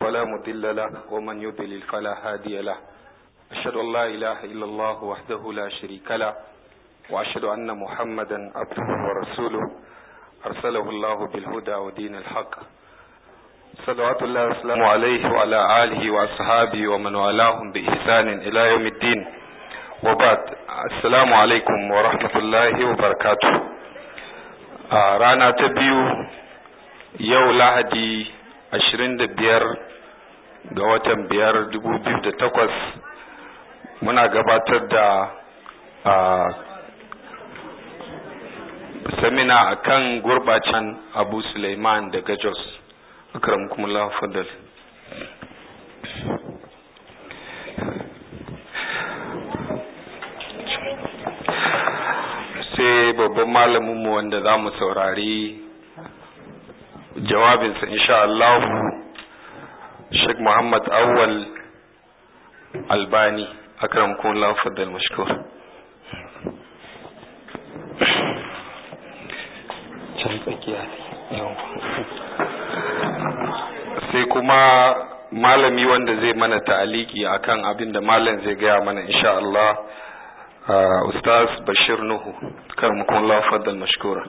ولا مضل له ومن يضلل فلا هادي له. أشهد أن لا إله إلا الله وحده لا شريك له وأشهد أن محمدا عبده ورسوله أرسله الله بالهدى ودين الحق صلوات الله وسلامه عليه وعلى آله وأصحابه ومن والاهم بإحسان إلى يوم الدين وبعد. السلام عليكم ورحمة الله وبركاته. رانا تبيو يو لهدي 25 ga watan 5/2008 muna gabatar da samina akan gurbacin Abu Sulaiman daga Jos. Akramukumullah, fadal. Sai babban malaminmu wanda za mu saurari jawabinsa insha Allah, Sheikh Muhammad Awwal Albani. Akramukumullah, fadal mashkur. Sai kuma malami wanda zai mana ta'aliki akan abin da malam zai gaya mana insha Allah, Ustaz Bashir Nuhu. Akramukumullah, fadal mashkura.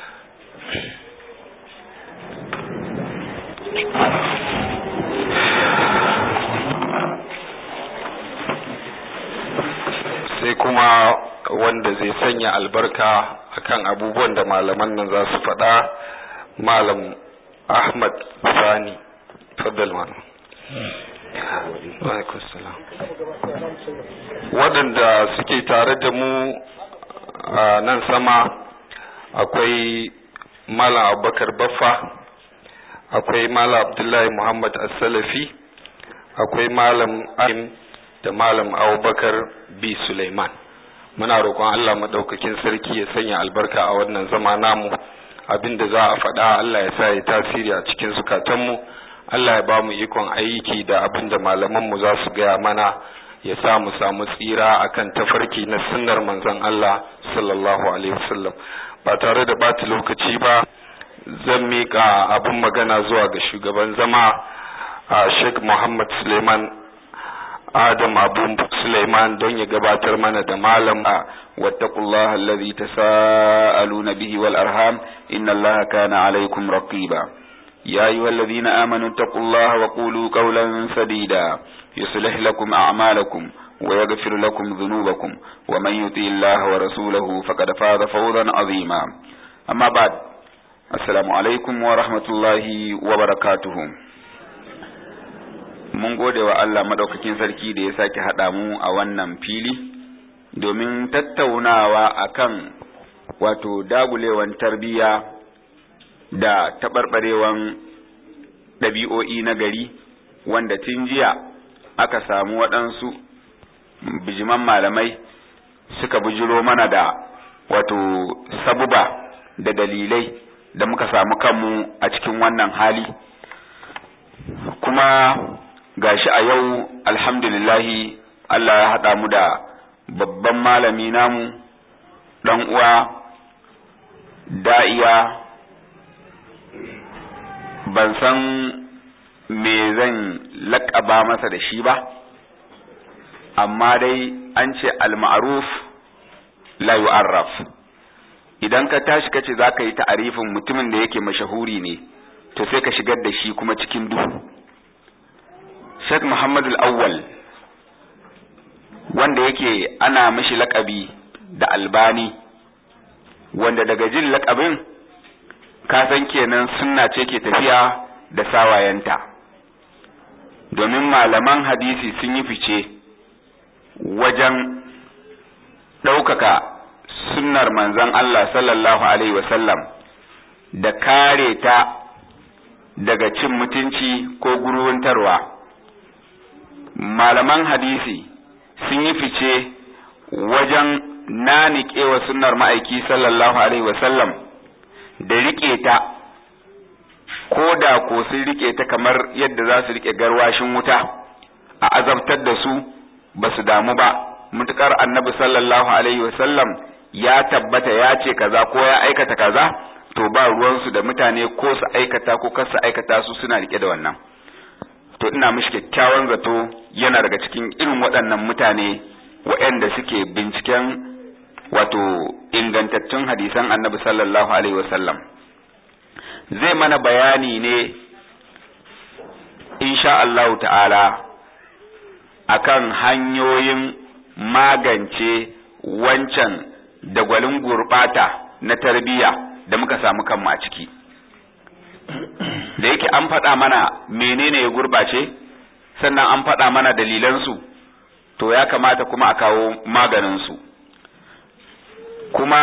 Sai kuma wanda zai sanya albarka akan abubuwan da malaman nan za su faɗa, Malam Ahmad Sani. Faddal malam. Waɗanda suke tare da mu a nan sama akwai Malam Abubakar Baffa, akwai Malam Abdullahi Muhammad As-Salafi, akwai Malam Ahim da Malam Abubakar B. Suleiman. Muna roƙon Allah madaukakin sarki ya sanya albarka a wannan zama namu. Abinda za a faɗa Allah ya sa ya tasiri a cikin zukatanmu. Allah ya ba mu ikon aiki da abinda malamanmu za su gaya mana, ya sa mu samu tsira akan tafarki na sunnar manzon Allah sallallahu alaihi wasallam. Ba tare da bata lokaci ba, zan mika abin magana zuwa ga shugaban zama Sheikh Muhammad Suleiman Adam Abu Suleiman don ya gabatar mana da malam. wattaqullaha alladhi tasaaluna bihi wal arham innallaha kana alaykum raqiba. ya ayyuhalladhina amanu taqullaha wa qulu qawlan sadida yuslih lakum a'malakum wa yaghfir lakum dhunubakum wa man yuti Allaha wa rasulahu faqad faza fawzan 'azima. Amma ba'd. Assalamu alaikum wa rahmatullahi wa barakatuh. Mun gode wa Allah madaukakin sarki da ya sake haɗa mu a wannan fili domin tattaunawa akan wato dagulewan tarbiyya da taɓarɓarewan ɗabi'o'i na gari, wanda tun jiya aka samu waɗansu bijiman malamai suka bujiro mana da wato sabuba da dalilai da muka samu kanmu a cikin wannan hali. Kuma gashi a yau alhamdulillahi Allah ya haɗa mu da babban malami namu, ɗan uwa, da'iya. Ban san me zan laƙaba masa da shi ba, amma dai an ce al-ma'ruf la yu'arraf. Idan ka tashi kace za ka yi ta'arifin mutumin da yake mashahuri ne, to sai ka shigar da shi kuma cikin duhu. Sheikh Muhammad al-Awwal, wanda yake ana mishi laƙabi da Albani, wanda daga jin laƙabin ka san kenan sunna ce ke tafiya da sawayenta, domin malaman hadisi sun yi fice wajen ɗaukaka sunnar manzon Allah sallallahu alaihi wasallam da kare ta daga cin mutunci ko guruntarwa. Malaman hadisi sun yi fice wajen nanikewa sunnar ma'aiki sallallahu alaihi wasallam da rike ta, ko da ko sun rike ta kamar yadda za su rike garwashin wuta a azabtar da su, ba su damu ba, mutukar annabi sallallahu alaihi wasallam ya tabbata ya ce kaza ko ya aikata kaza, to ba ruwansu da mutane ko su aikata ko kar su aikata, su suna rike da wannan. to ina mishi kyakkyawan zato yana daga cikin irin waɗannan mutane waɗanda suke binciken wato ingantattun hadisan annabi sallallahu alaihi wasallam. Zai mana bayani ne insha Allah ta'ala akan hanyoyin magance wancan dagwalin gurbata na tarbiyya da muka samu kanmu a ciki. Da yake an faɗa mana menene ya gurbace, sannan an faɗa mana dalilansu, to ya kamata kuma a kawo maganinsu. Kuma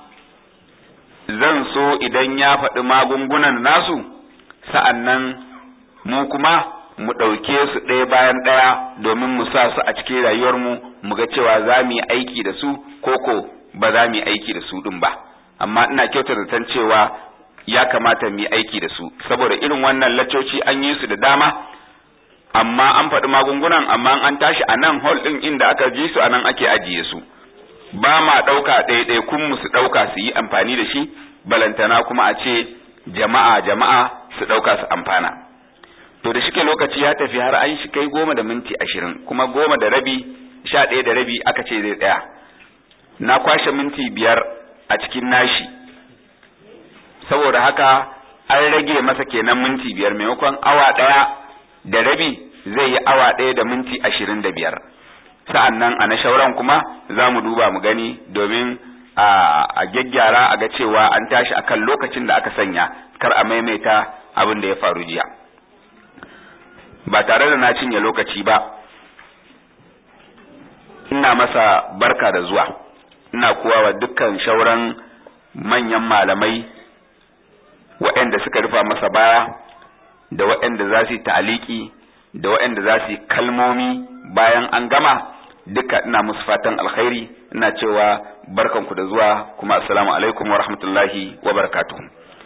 zan so idan ya faɗi magungunan nasu, sa'annan mu kuma mu ɗauke su ɗaya bayan ɗaya domin mu sa su a cikin rayuwarmu, mu ga cewa za mu yi aiki da su koko ba za mu yi aiki da su ɗin ba. Amma ina kyautar zaton cewa ya kamata mu yi aiki da su, saboda irin wannan laccoci an yi su da dama, amma an faɗi magungunan, amma an tashi a nan hall ɗin inda aka ji su a nan ake ajiye su. Ba ma ɗauka ɗaiɗaikun mu su ɗauka su yi amfani da shi, balantana kuma a ce jama'a su ɗauka su amfana. To da shike lokaci ya tafi har an shi kai 10:20, kuma 10:15, 11:15 aka ce zai tsaya. Na kwashe minti 5 a cikin nashi, saboda haka an rage masa kenan minti 5, maimakon awa 1:30 zai yi awa 1 da minti 25. Sa'an nan a na shauran kuma za mu duba mu gani domin a gyaggyara a ga cewa an tashi akan lokacin da aka sanya, kar a maimaita abin da ya faru jiya. Ba tare da na cinye lokaci ba, ina masa barka da zuwa, ina kuwa wa dukkan shauran manyan malamai waɗanda suka rufa masa baya, da waɗanda za su yi ta'aliki, da waɗanda za su yi kalmomi bayan an gama, duka ina musu fatan alkhairi, ina cewa barkanku da zuwa, kuma assalamu alaikum wa rahmatullahi wa barakatuh.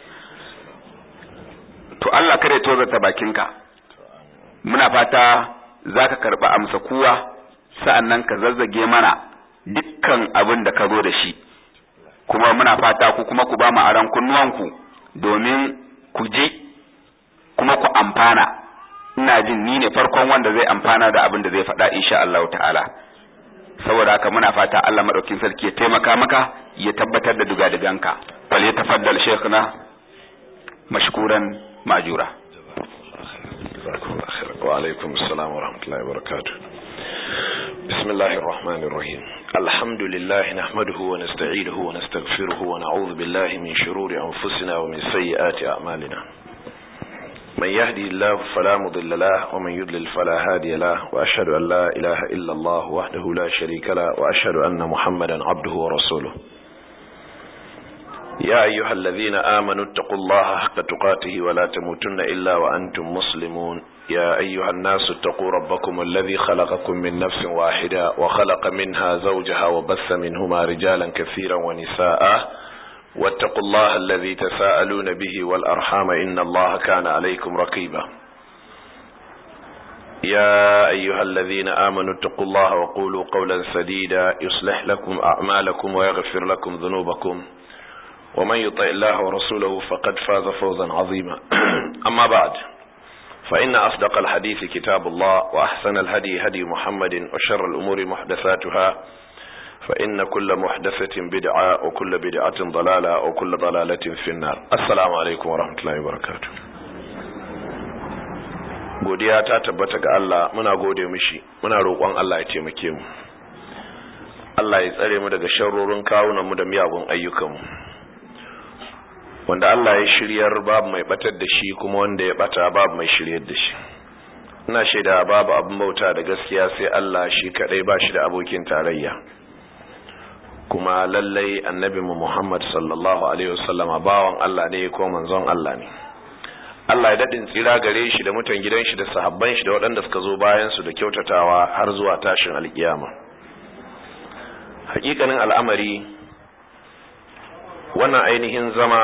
To Allah kare tozarta bakinka, muna fata za ka karɓi amsa kuwa, sa'annan ka zazzage mana dukkan abin da ka zo da shi, kuma muna fata ku kuma ku ba mu aran kunnuwanku domin ku ji kuma ku amfana. Ina jin ni ne farkon wanda zai amfana da abin da zai faɗa insha Allah ta'ala. Saboda haka muna fata Allah madaukin sarki ya taimaka maka, ya tabbatar da dugaduganka. Fal yatafaddal shaykhuna mashkuran ma'jura. Wa alaikum assalam wa rahmatullahi wa barakatuh. Bismillahir rahmanir rahim. Alhamdulillah nahmaduhu wa nasta'inuhu wa nastaghfiruhu wa na'udhu billahi min shururi anfusina wa min sayyiati a'malina. من يهدي الله فلا مضل له ومن يضلل فلا هادي له وأشهد أن لا إله إلا الله وحده لا شريك له وأشهد أن محمدا عبده ورسوله. يا أيها الذين آمنوا اتقوا الله حق تقاته ولا تموتن إلا وأنتم مسلمون. يا أيها الناس اتقوا ربكم الذي خلقكم من نفس واحدة وخلق منها زوجها وبث منهما رجالا كثيرا ونساء واتقوا الله الذي تساءلون به والأرحام إن الله كان عليكم رقيبا. يا أيها الذين آمنوا اتقوا الله وقولوا قولا سديدا يصلح لكم أعمالكم ويغفر لكم ذنوبكم ومن يطع الله ورسوله فقد فاز فوزا عظيما. أما بعد، فإن أصدق الحديث كتاب الله وأحسن الهدي هدي محمد وشر الأمور محدثاتها فإن كل محدثة بدعة وكل بدعة ضلالة وكل ضلالة في النار. السلام عليكم ورحمة الله وبركاته. godiya ta tabbata ga Allah, muna gode mishi, muna roƙon Allah ya taimake mu, Allah ya tsare mu daga sharrorin kawunan mu da miyagun ayyukan mu. Wanda Allah ya shiryar babu mai batar da shi, kuma wanda ya bata babu mai shiryar da shi. Ina shaida babu abin bauta da gaskiya sai Allah shi kadai, ba shi da abokin tarayya. Kuma lallai annabi mu Muhammad sallallahu alaihi wasallama bawan Allah ne ko manzon Allah ne. Allah ya dadin tsira gare shi da mutan gidan shi da sahabban shi da waɗanda suka zo bayan su da kyautatawa har zuwa tashin alkiyama. Hakikanin al'amari, wannan ainihin zama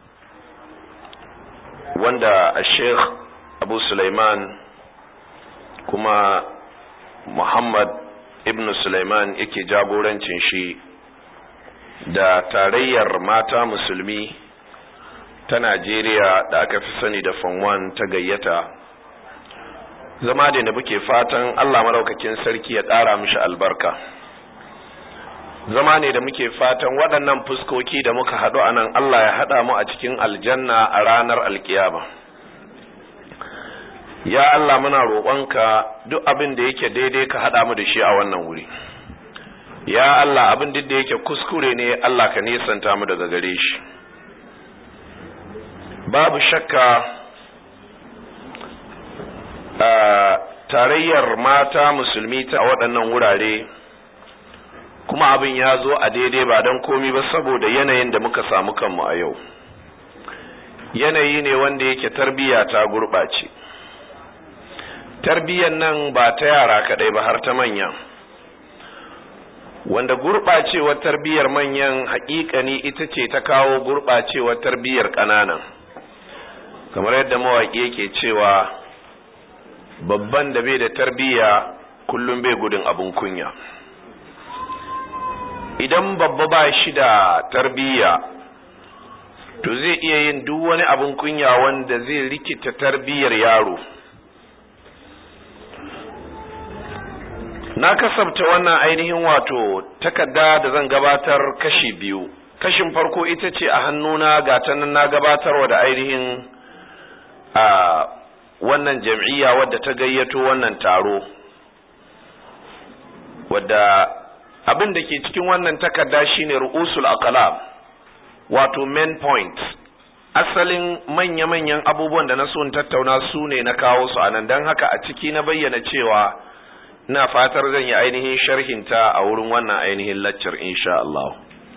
wanda Sheikh Abu Sulaiman kuma Muhammad ibn Sulaiman yake jagorancin shi da tarayyar mata musulmi ta Najeriya da aka fi sani da Form 1 ta gayyata zama da muke fatan Allah madaukakin sarki ya ƙara mishi albarka. Zama ne da muke fatan waɗannan fuskoki da muka haɗu a nan Allah ya haɗa mu a cikin aljanna a ranar alkiyama. Ya Allah muna roƙonka duk abin da yake daidai ka haɗa mu da shi a wannan wuri. Ya Allah abin da yake kuskure ne Allah ka nesanta mu daga gare shi. Babu shakka tarayyar mata musulmi ta waɗannan wurare kuma abin ya zo a daidai ba don komi ba saboda yanayin da muka samu kanmu a yau. Yanayi ne wanda yake tarbiyya ta gurɓace. Tarbiyyar nan ba ta yara kaɗai ba har ta manya. Wanda gurɓacewar tarbiyyar manyan haƙiƙani ita ce ta kawo gurɓacewar tarbiyyar ƙananan. Kamar yadda mawaƙi yake cewa babban da bai da tarbiyya kullum bai gudun abun kunya. Idan babba ba shi da tarbiyya to zai iya yin duk wani abun kunya wanda zai rikita tarbiyyar yaro. Na kasabta wannan ainihin wato takarda da zan gabatar kashi biyu. Kashin farko ita ce a hannuna ga ta nan na gabatarwa da ainihin wannan jam'iyya wadda ta gayyato wannan taro, wadda abin da ke cikin wannan takarda shine ru'usul aqlam, wato main point, asalin manya-manyan abubuwan da na so in tattauna su ne na kawo su anan. Dan haka a ciki na bayyana cewa ina fatar zan yi ainihin sharhinta a wurin wannan ainihin lecture insha Allah.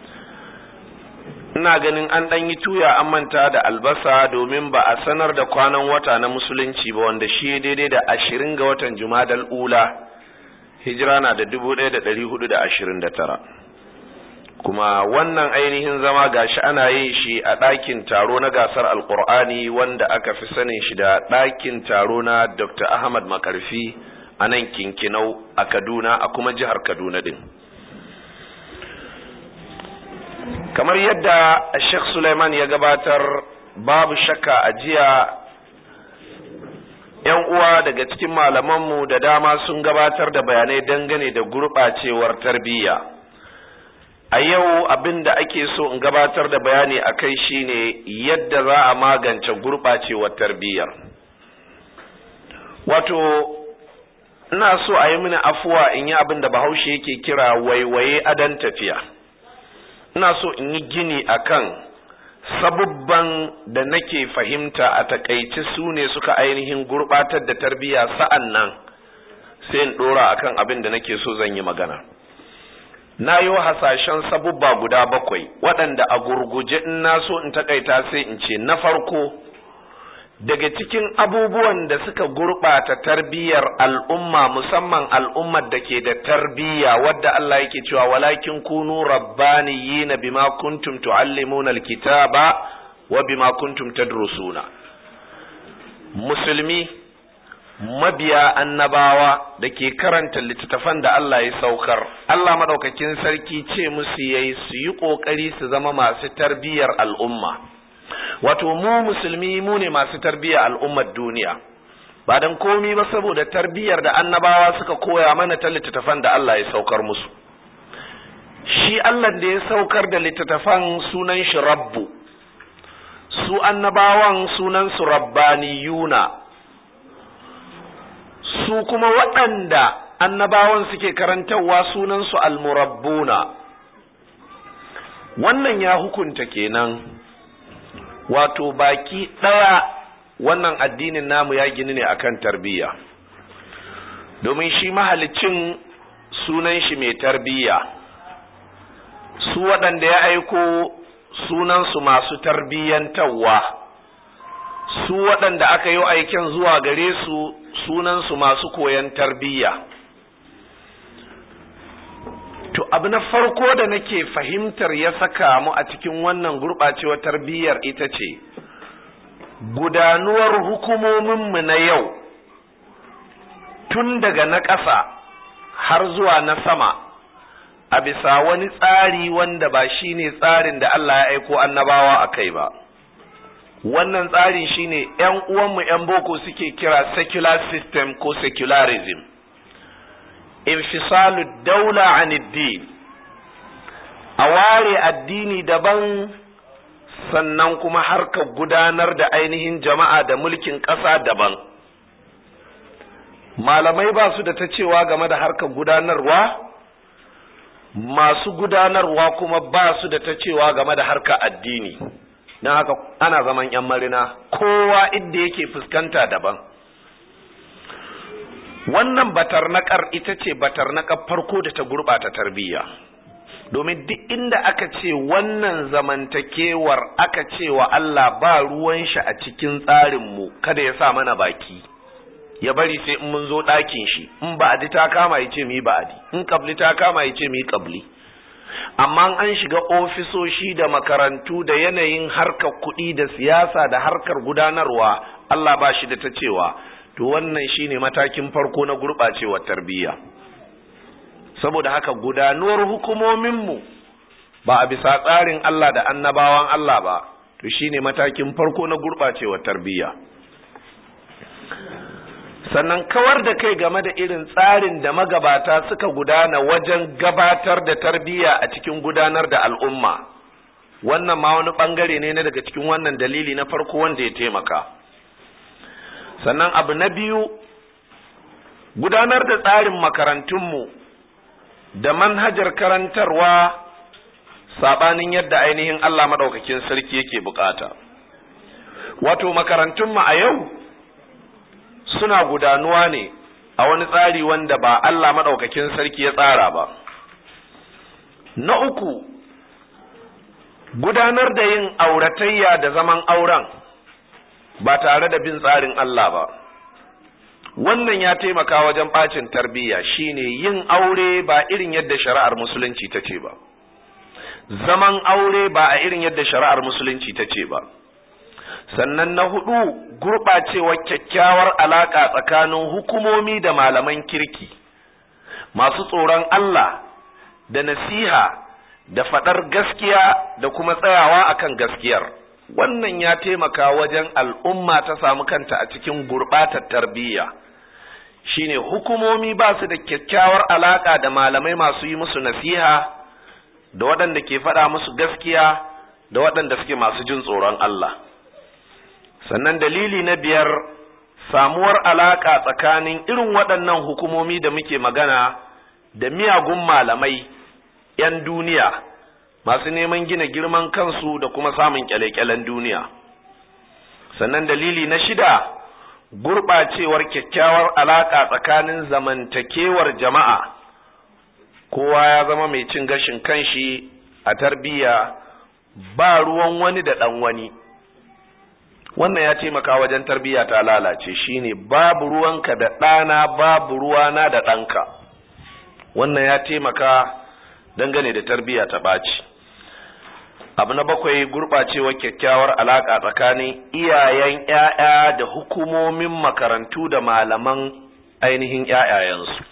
Ina ganin an dan yi tuya an manta da albasa domin ba a sanar da kwanan wata na musulunci ba, wanda shi daidai da 20 ga watan Jumadal Ula, hijira na da 1429. Kuma wannan ainihin zama gashi ana yin shi a ɗakin taro na gasar Alƙur'ani wanda aka fi sanin shi da ɗakin taro na Dr. Ahmad Makarfi a nan Kinkinau a Kaduna, a kuma jihar Kaduna din. Kamar yadda Sheikh Suleiman ya gabatar, babu shakka a jiya ‘yan uwa daga cikin malamanmu da dama sun gabatar da bayanai dangane da gurɓacewar tarbiyya. A yau abin da ake so in gabatar da bayani a kai shine yadda za a magance gurɓacewar tarbiyyar. Wato, ina so a yi mini afuwa in yi abin da Bahaushe yake kira waiwaye adon tafiya. Ina so in yi gini akan sabubban da nake fahimta a takaice su ne suka ainihin gurbatar da tarbiyya, sa'an nan sai in dora akan abin da nake so zan yi magana. Na yi hasashen sabubba guda 7 waɗanda a gurguje in na so in takaita sai in ce, na farko, daga cikin abubuwan da suka gurɓata tarbiyyar al'umma, musamman al'ummar da ke da tarbiyya wadda Allah yake cewa walakin kunu rabbaniyina bima kuntum tuallimuna alkitaba wa bima kuntum tadrusuna. Musulmi mabiya annabawa da ke karanta littattafan da Allah ya saukar, Allah madaukakin sarki ce musu yayi su yi kokari su zama masu tarbiyyar al'umma. Wato mu musulmi mu ne masu tarbiyyar al'ummar duniya, ba dan komi ba saboda tarbiyyar da annabawa suka koya mana ta littattafan da Allah ya saukar musu. Shi Allah da ya saukar da littattafan sunan shi Rabbu, su annabawan sunan su Rabbaniyuna, su kuma waɗanda annabawan suke karantarwa sunan su Almurabbuna. Wannan ya hukunta kenan wato baki ɗaya wannan addinin namu ya gini ne akan tarbiyya, domin shi mahalicin sunan shi mai tarbiyya, su waɗanda ya aiko sunansu masu tarbiyyantarwa, su waɗanda aka yi aiken zuwa gare su sunansu masu koyan tarbiyya. To abu na farko da nake fahimtar ya saka mu a cikin wannan gurɓacewar tarbiyyar ita ce gudanuwar hukumominmu na yau, tun daga na ƙasa har zuwa na sama, a bisa wani tsari wanda ba shi ne tsarin da Allah ya aiko annabawa a kai ba. wannan tsarin shine ƴan uwanmu ƴan boko suke kira secular system ko secularism, infisalu daula anid din, a ware addini daban sannan kuma harkar gudanar da ainihin jama'a da mulkin ƙasa daban. Malamai ba su da ta cewa game da harkar gudanarwa, masu gudanarwa kuma ba su da ta cewa game da harkar addini. Don haka ana zaman ‘yan marina, kowa inda yake fuskanta daban. Wannan batarnakar ita ce batarnakar farko da ta gurɓata tarbiyya. Domin duk inda aka ce wannan zamantakewar aka ce wa Allah ba ruwan shi a cikin tsarinmu, kada ya sa mana baki, ya bari sai in mun zo ɗakin shi, in ba'adi ta kama ya ce mu yi ba'adi, in kabli ta kama ya ce mu yi kabli. Amma an shiga ofisoshi da makarantu da yanayin harkar kuɗi da siyasa da harkar gudanarwa, Allah ba shi da ta cewa, to wannan shine matakin farko na gurɓacewar tarbiyya. Saboda haka gudanuwar hukumominmu ba a bisa tsarin Allah da annabawan Allah ba, to shine matakin farko na gurɓacewar tarbiyya. Sannan kawar da kai game da irin tsarin da magabata suka gudana wajen gabatar da tarbiyya a cikin gudanar da al'umma, wannan ma wani ɓangare ne na daga cikin wannan dalili na farko wanda ya taimaka. Sannan abu na biyu, gudanar da tsarin makarantunmu da manhajar karantarwa sabanin yadda ainihin Allah madaukakin sarki yake bukata. Wato makarantunmu a yau suna gudanuwa ne a wani tsari wanda ba Allah madaukakin sarki ya tsara ba. Na uku, gudanar da yin auratayya da zaman auren ba tare da bin tsarin Allah ba. Wannan ya taimaka wajen bacin tarbiyya, shine yin aure ba irin yadda shari'ar musulunci ta ce ba, zaman aure ba a irin yadda shari'ar musulunci ta ce ba. Sannan na hudu, gurɓacewar kyakkyawar alaka tsakanin hukumomi da malaman kirki masu tsoron Allah da nasiha da faɗar gaskiya da kuma tsayawa akan gaskiyar. Wannan ya taimaka wajen al'umma ta samu kanta a cikin gurɓatar tarbiyya, shine hukumomi ba su da kyakkyawar alaka da malamai masu yi musu nasiha da waɗanda ke faɗa musu gaskiya da waɗanda suke masu jin tsoron Allah. Sannan dalili na biyar, samuwar alaka tsakanin irin waɗannan hukumomi da muke magana da miyagun malamai 'yan duniya masu neman gina girman kansu da kuma samun kyale-kyalen duniya. Sannan dalili na shida, gurɓacewar kyakkyawar alaƙa tsakanin zamantakewar jama'a, kowa ya zama mai cin gashin kanshi a tarbiyya, ba ruwan wani da ɗan wani. Wannan ya taimaka wajen tarbiyya ta lalace, shine babu ruwanka da ɗana, babu ruwana da ɗanka. Wannan ya taimaka dangane da tarbiyya ta ɓaci. Abu na bakwai, gurɓacewar kyakkyawar alaƙa tsakanin iyayen ‘ya'ya da hukumomin makarantu da malaman ainihin ‘ya'yayensu.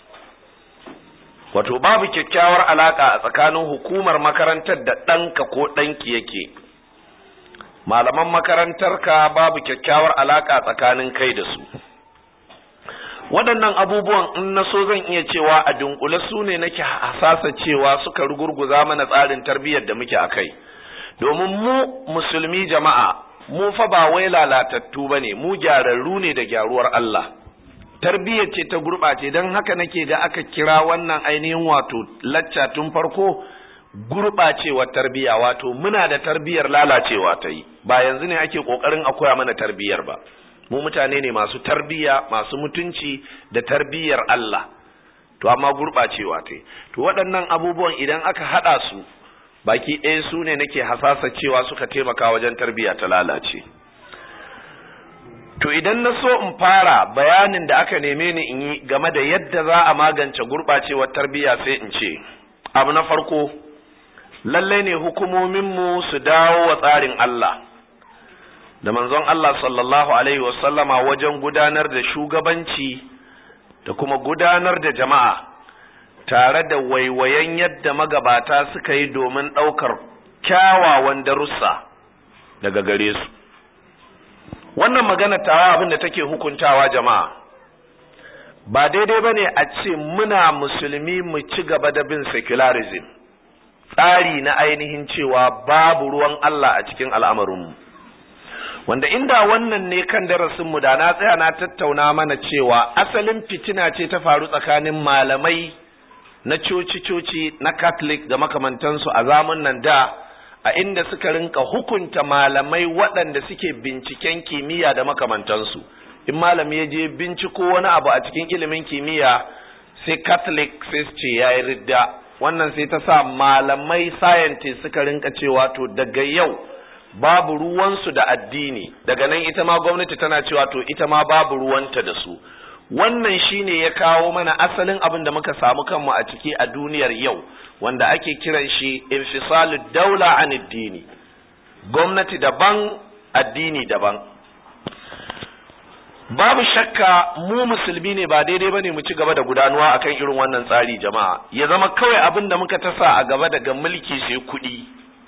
Wato babu kyakkyawar alaƙa a tsakanin hukumar makarantar da ɗanka ko ɗanki yake. Malaman makarantarka babu kyakkyawar alaƙa tsakanin kai da su. Waɗannan abubuwan in na so zan iya cewa a dunkule su ne nake hasasa cewa suka rugurguza mana tsarin tarbiyyar da muke a kai. Domin mu musulmi jama'a, mu fa ba wai lalatattu ba ne, mu gyararru ne da gyaruwar Allah. Tarbiyyar ce ta gurɓace, don haka nake ga aka kira wannan ainihin wato lacca tun farko gurɓacewar tarbiyya, wato muna da tarbiyyar lalacewa ta yi, ba yanzu ne ake ƙoƙarin a koya mana tarbiyyar ba. Mu mutane ne masu tarbiyya, masu mutunci da tarbiyyar Allah, to amma gurɓacewa ta yi. To waɗannan abubuwan idan aka haɗa su, baki ɗaya su ne nake hasasa cewa suka taimaka wajen tarbiyya ta lalace. To idan na so in fara bayanin da aka neme ni in yi game da yadda za a magance gurɓacewar tarbiyya, sai in ce, abu na farko, lallai ne hukumominmu su dawo wa tsarin Allah da manzon Allah sallallahu alaihi wasallama wajen gudanar da shugabanci da kuma gudanar da jama'a, tare da waiwayen yadda magabata suka yi domin ɗaukar kyawawan darussa daga gare su. wannan magana tawa abin da take hukuntawa jama'a, ba daidai bane a ce muna musulmi mu ci gaba da bin secularism, tsari na ainihin cewa babu ruwan Allah a cikin al'amarinmu, wanda inda wannan ne kan darasinmu da na tsaya na tattauna mana cewa asalin fitina ce ta faru tsakanin malamai na coci-coci na Catholic da makamantansu a zamanin da, a inda suka rinka hukunta malamai waɗanda suke binciken kimiyya da makamantansu. In malami ya je binciko wani abu a cikin ilimin kimiyya, sai Catholic sai su ce ya yi ridda. Wannan sai ta sa malamai scientists suka rinka cewa to daga yau babu ruwansu da addini, daga nan ita ma gwamnati tana cewa to ita ma babu ruwanta da su. Wannan shine ya kawo mana asalin abin da muka samu kanmu a ciki a duniyar yau, wanda ake kiran shi infisalud daula an addini, gwamnati daban addini daban. Babu shakka mu musulmi ne, ba daidai bane mu ci gaba da gudanuwa akan irin wannan tsari jama'a, ya zama kawai abin da muka tasa a gaba daga mulki sai kuɗi,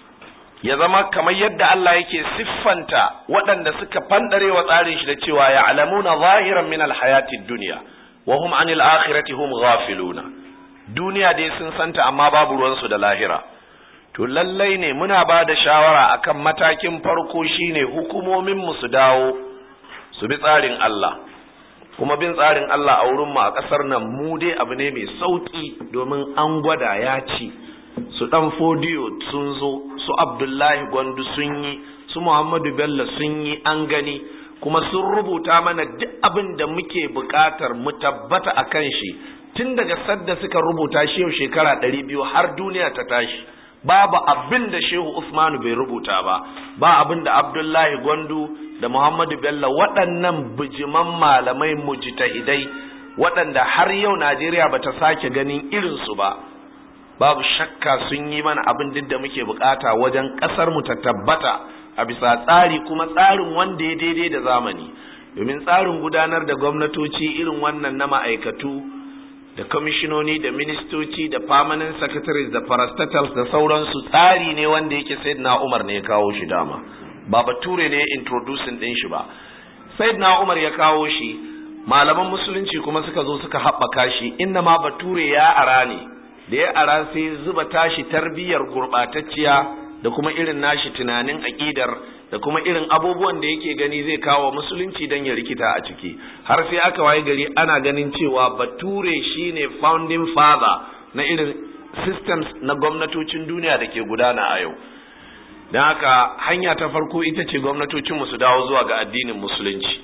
ya zama kamar yadda Allah yake siffanta waɗanda suka fandare wa tsarin shi da cewa ya alamuna zahiran min alhayatid dunya wa hum anil akhirati hum ghafiluna. Duniya dai sun santa amma babu ruwansu da lahira. To lallai ne muna ba da shawara akan matakin farko shine hukumomin mu su dawo su bi tsarin Allah, kuma bin tsarin Allah a wurin mu a ƙasar nan mu dai abu ne mai sauki, domin an gwada ya ci. Su Dan Fodiyo sun zo, su Abdullahi Gwandu sun yi, su Muhammadu Bello sun yi, an gani, kuma sun rubuta mana duk abin da muke buƙatar mu tabbata a kan shi tun daga sadda suka rubuta shi yau shekara 200 har duniya ta tashi. Babu abin da Shehu Usmanu bai rubuta ba, ba abin da Abdullahi Gwandu da Muhammadu Bello, waɗannan bijiman malamai mujtahidai waɗanda har yau Najeriya bata sake ganin irinsu ba, babu shakka sun yi mana abin duk da muke bukata wajen kasar mu ta tabbata a bisa tsari, kuma tsarin wanda ya daidai da zamani. Domin tsarin gudanar da gwamnatoci irin wannan na ma'aikatu da kwamishinoni da ministoci da permanent secretaries da parastatals da sauransu, tsari ne wanda yake Sayyidina Umar ne ya kawo shi, dama ba bature ne introducing din shi ba. Sayyidina Umar ya kawo shi, malaman musulunci kuma suka zo suka haɓaka shi, inna ma bature ya ara ne, da ya ara sai zuba tashi tarbiyar gurbatacciya da kuma irin nashi tunanin aqidar da kuma irin abubuwan da yake gani zai kawo musulunci dan ya rikita a ciki, har sai aka waye gari ana ganin cewa bature shine founding father na irin systems na gwamnatocin duniya da ke gudana a yau. Dan haka hanya ta farko ita ce gwamnatocin mu su dawo zuwa ga addinin musulunci.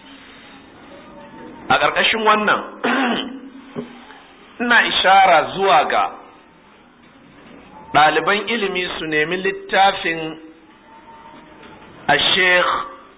A ƙarƙashin wannan ina ishara zuwa ga ɗaliban ilimi su nemi littafin a Sheikh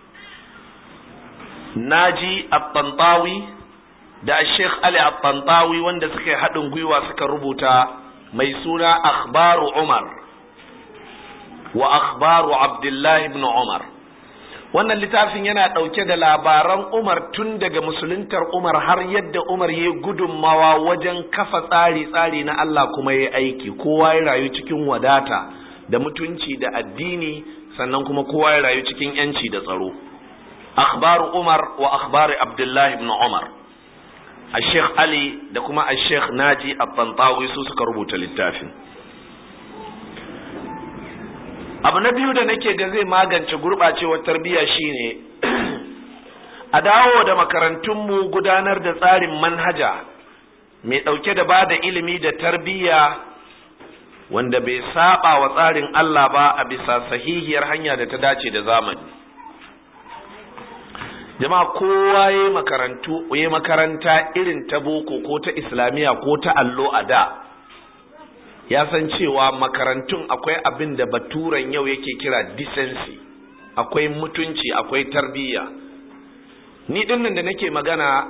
Naji At-Tantawi da a Sheikh Ali At-Tantawi, wanda suka yi haɗin gwiwa suka rubuta, mai suna Akhbaru Umar wa Akhbaru Abdullah ibn Umar. Wannan littafin yana ɗauke da labaran Umar tun daga musuluntar Umar har yadda Umar ya gudunmawa wajen kafa tsari na Allah kuma ya aiki. Kowa ya rayu cikin wadata da mutunci da addini, sannan kuma kowa ya rayu cikin yanci da tsaro. Akhbaru Umar wa akhbari Abdullah ibn Umar. Sheikh Ali da kuma Sheikh Naji At-Tantawi su suka rubuta littafin. Abu na biyu da nake ga zai magance gurɓacewar tarbiyya shine a dawo da makarantunmu gudanar da tsarin manhaja mai ɗauke da bada ilimi da tarbiyya wanda bai saba wa tsarin Allah ba, a bisa sahihiyar hanya da ta dace da zamani. Jama'a, kowa ya makaranta irin ta boko ko ta islamiyya ko ta allo a da, ya san cewa makarantun akwai abin da baturan yau yake kira decency, akwai mutunci, akwai tarbiyya. Ni dinnan da nake magana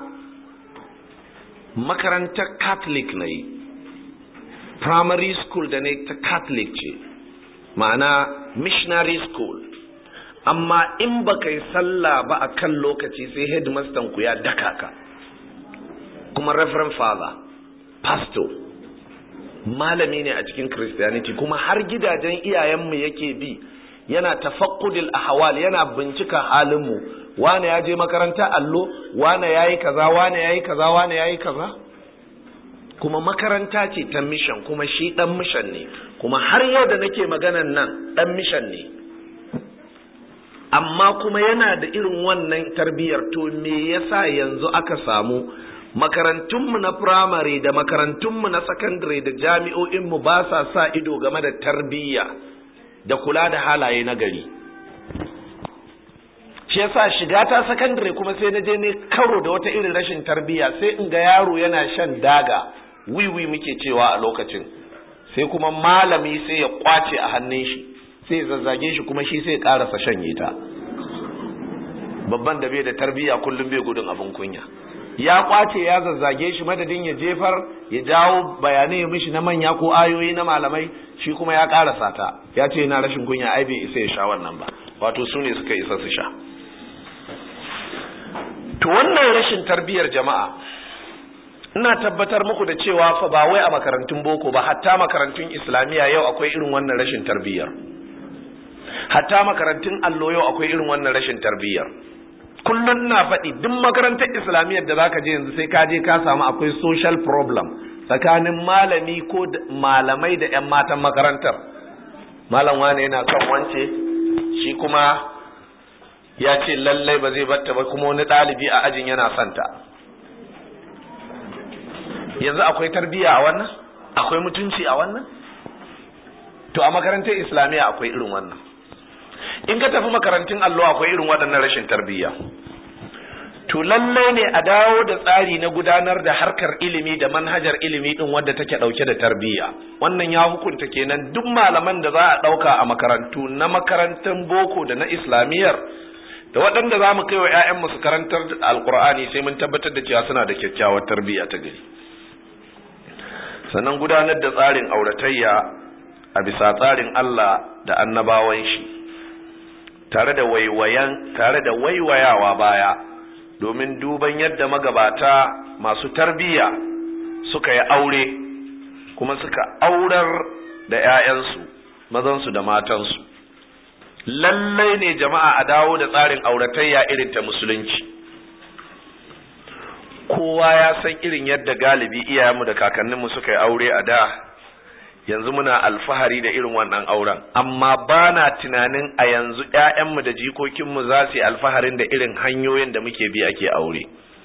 makarantar Catholic ne, primary school da ne ta Catholic ce, ma'ana missionary school. Amma in baka yi sallah ba a kan lokaci sai headmaster ku ya daka ka, kuma reverend father, pastor, malami ne a cikin Christianity, kuma har gidajen iyayenmu yake bi, yana tafaqqudil ahwal, yana bincika halinmu, wane ya je makaranta allo, wane yayi kaza, wane yayi kaza, wane yayi kaza. Kuma makaranta ce ta mission, kuma shi dan mission ne, kuma har yau da nake maganan nan dan mission ne, amma kuma yana da irin wannan tarbiyyar. To me yasa yanzu aka samu makarantunmu na firamare da makarantunmu na sakandare da jami'o'inmu ba sa ido game da tarbiyya da kula da halaye na gari? Shi yasa shiga ta sakandare kuma sai na je ne karo da wata irin rashin tarbiyya, sai in ga yaro yana shan daga, wiwi muke cewa a lokacin, sai kuma malami sai ya kwace a hannun shi, sai zazzage shi, kuma shi sai ya karasa shanye ta. Babban da bai da tarbiyya kullum bai gudun abin kunya, ya kwace ya zazzage shi, madadin ya jefar ya jawo bayanai mishi na manya ko ayoyi na malamai, shi kuma ya karasa ta, ya ce yana rashin kunya, ai bai isa ya sha wannan ba. Wato su ne suka isa su sha. To wannan rashin tarbiyyar jama'a, ina tabbatar muku da cewa fa ba wai a makarantun boko ba, hatta makarantun islamiyya yau akwai irin wannan rashin tarbiyyar, hatta makarantun allo yau akwai irin wannan rashin tarbiyyar. Kullum ina faɗi, duk makarantar islamiyyar da zaka je yanzu sai ka je ka samu akwai social problem tsakanin malami ko malamai da ƴan matan makarantar. Malam wane yana son wance, shi kuma ya ce lallai ba zai batta ba, kuma wani ɗalibi a ajin yana son ta. Yanzu akwai tarbiyya a wannan? Akwai mutunci a wannan? To a makarantar islamiyya akwai irin wannan. In ka tafi makarantun allo akwai irin waɗannan rashin tarbiyya. To lallai ne a dawo da tsari na gudanar da harkar ilimi da manhajar ilimi din wadda take dauke da tarbiyya. Wannan ya hukunta kenan duk malaman da za a dauka a makarantu na makarantun boko da na islamiyyar da waɗanda za mu kai wa 'ya'yanmu su karantar alkur'ani sai mun tabbatar da cewa suna da kyakkyawar tarbiyya ta gari. Sannan gudanar da tsarin auratayya a bisa tsarin Allah da annabawan shi, tare da waiwayawa baya domin duban yadda magabata masu tarbiyya suka yi aure kuma suka aurar da 'ya'yansu, mazansu da matansu. Lallai ne jama'a a dawo da tsarin auratayya irin ta musulunci. Kowa ya san irin yadda galibi iyayenmu da kakanninmu suka yi aure a da, yanzu muna alfahari da irin wannan auren, amma ba na tunanin a yanzu ‘ya'yanmu da jikokinmu za su yi alfaharin da irin hanyoyin da muke bi ake aure.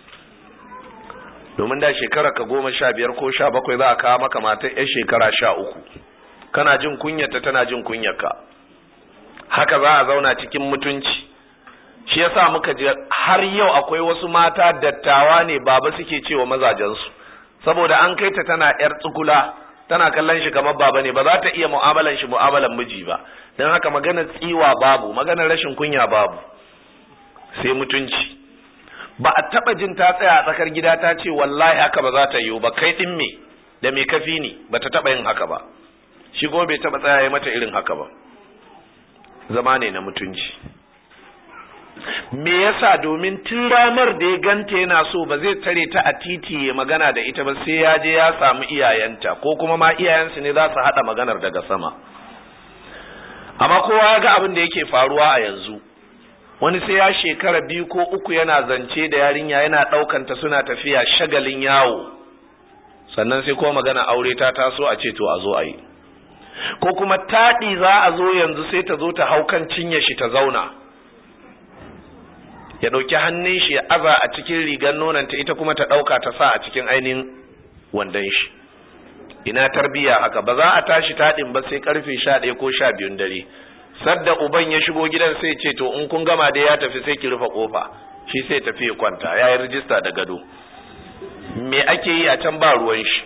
Domin da shekara ka 15 ko 17 za a kawo maka matar ‘yan shekara 13, kana jin kunyata tana jin kunyarka, haka za a zauna cikin mutunci. Shi yasa muka ji har yau akwai wasu mata dattawa ne baba suke cewa mazajensu, saboda an kai ta tana ‘yar tsukula, tana kallon shi kamar baba ne, ba za ta iya mu'amalan shi mu'amalan miji ba. Don haka maganar tsiwa babu, maganar rashin kunya babu, sai mutunci. Ba a taba jin ta tsaya a tsakar gida ta ce wallahi haka ba za ta yiwu ba, kai din me da me kafi ni, ba ta taba yin haka ba. Shi kuma bai taba tsaya mata irin haka ba. Zama ne na mutunci. Me yasa? Domin tun ranar da ya ganta yana so ba zai tare ta a titi ya magana da ita ba, sai ya je ya samu iyayenta, ko kuma ma iyayensu ne za su haɗa maganar daga sama. Amma kowa ya ga abin da yake faruwa a yanzu. Wani sai ya shekara 2 ko 3 yana zance da yarinya, yana ɗaukanta suna tafiya shagalin yawo, sannan sai kuma magana aure ta taso a ce to a zo a yi. Ko kuma taɗi za a zo yanzu, sai ta zo ta hau kan cinye shi ta zauna, ya ɗauki hannun shi ya aza a cikin rigar nonanta, ita kuma ta ɗauka ta sa a cikin ainihin wandon shi. Ina tarbiya haka? Ba za a tashi taɗin ba sai karfe 11 ko 12 dare. Sadda uban ya shigo gidan sai ce to in kun gama da ya tafi sai ki rufe kofa, shi sai tafi ya kwanta, ya yi rijista da gado. Me ake yi a can ba ruwan shi.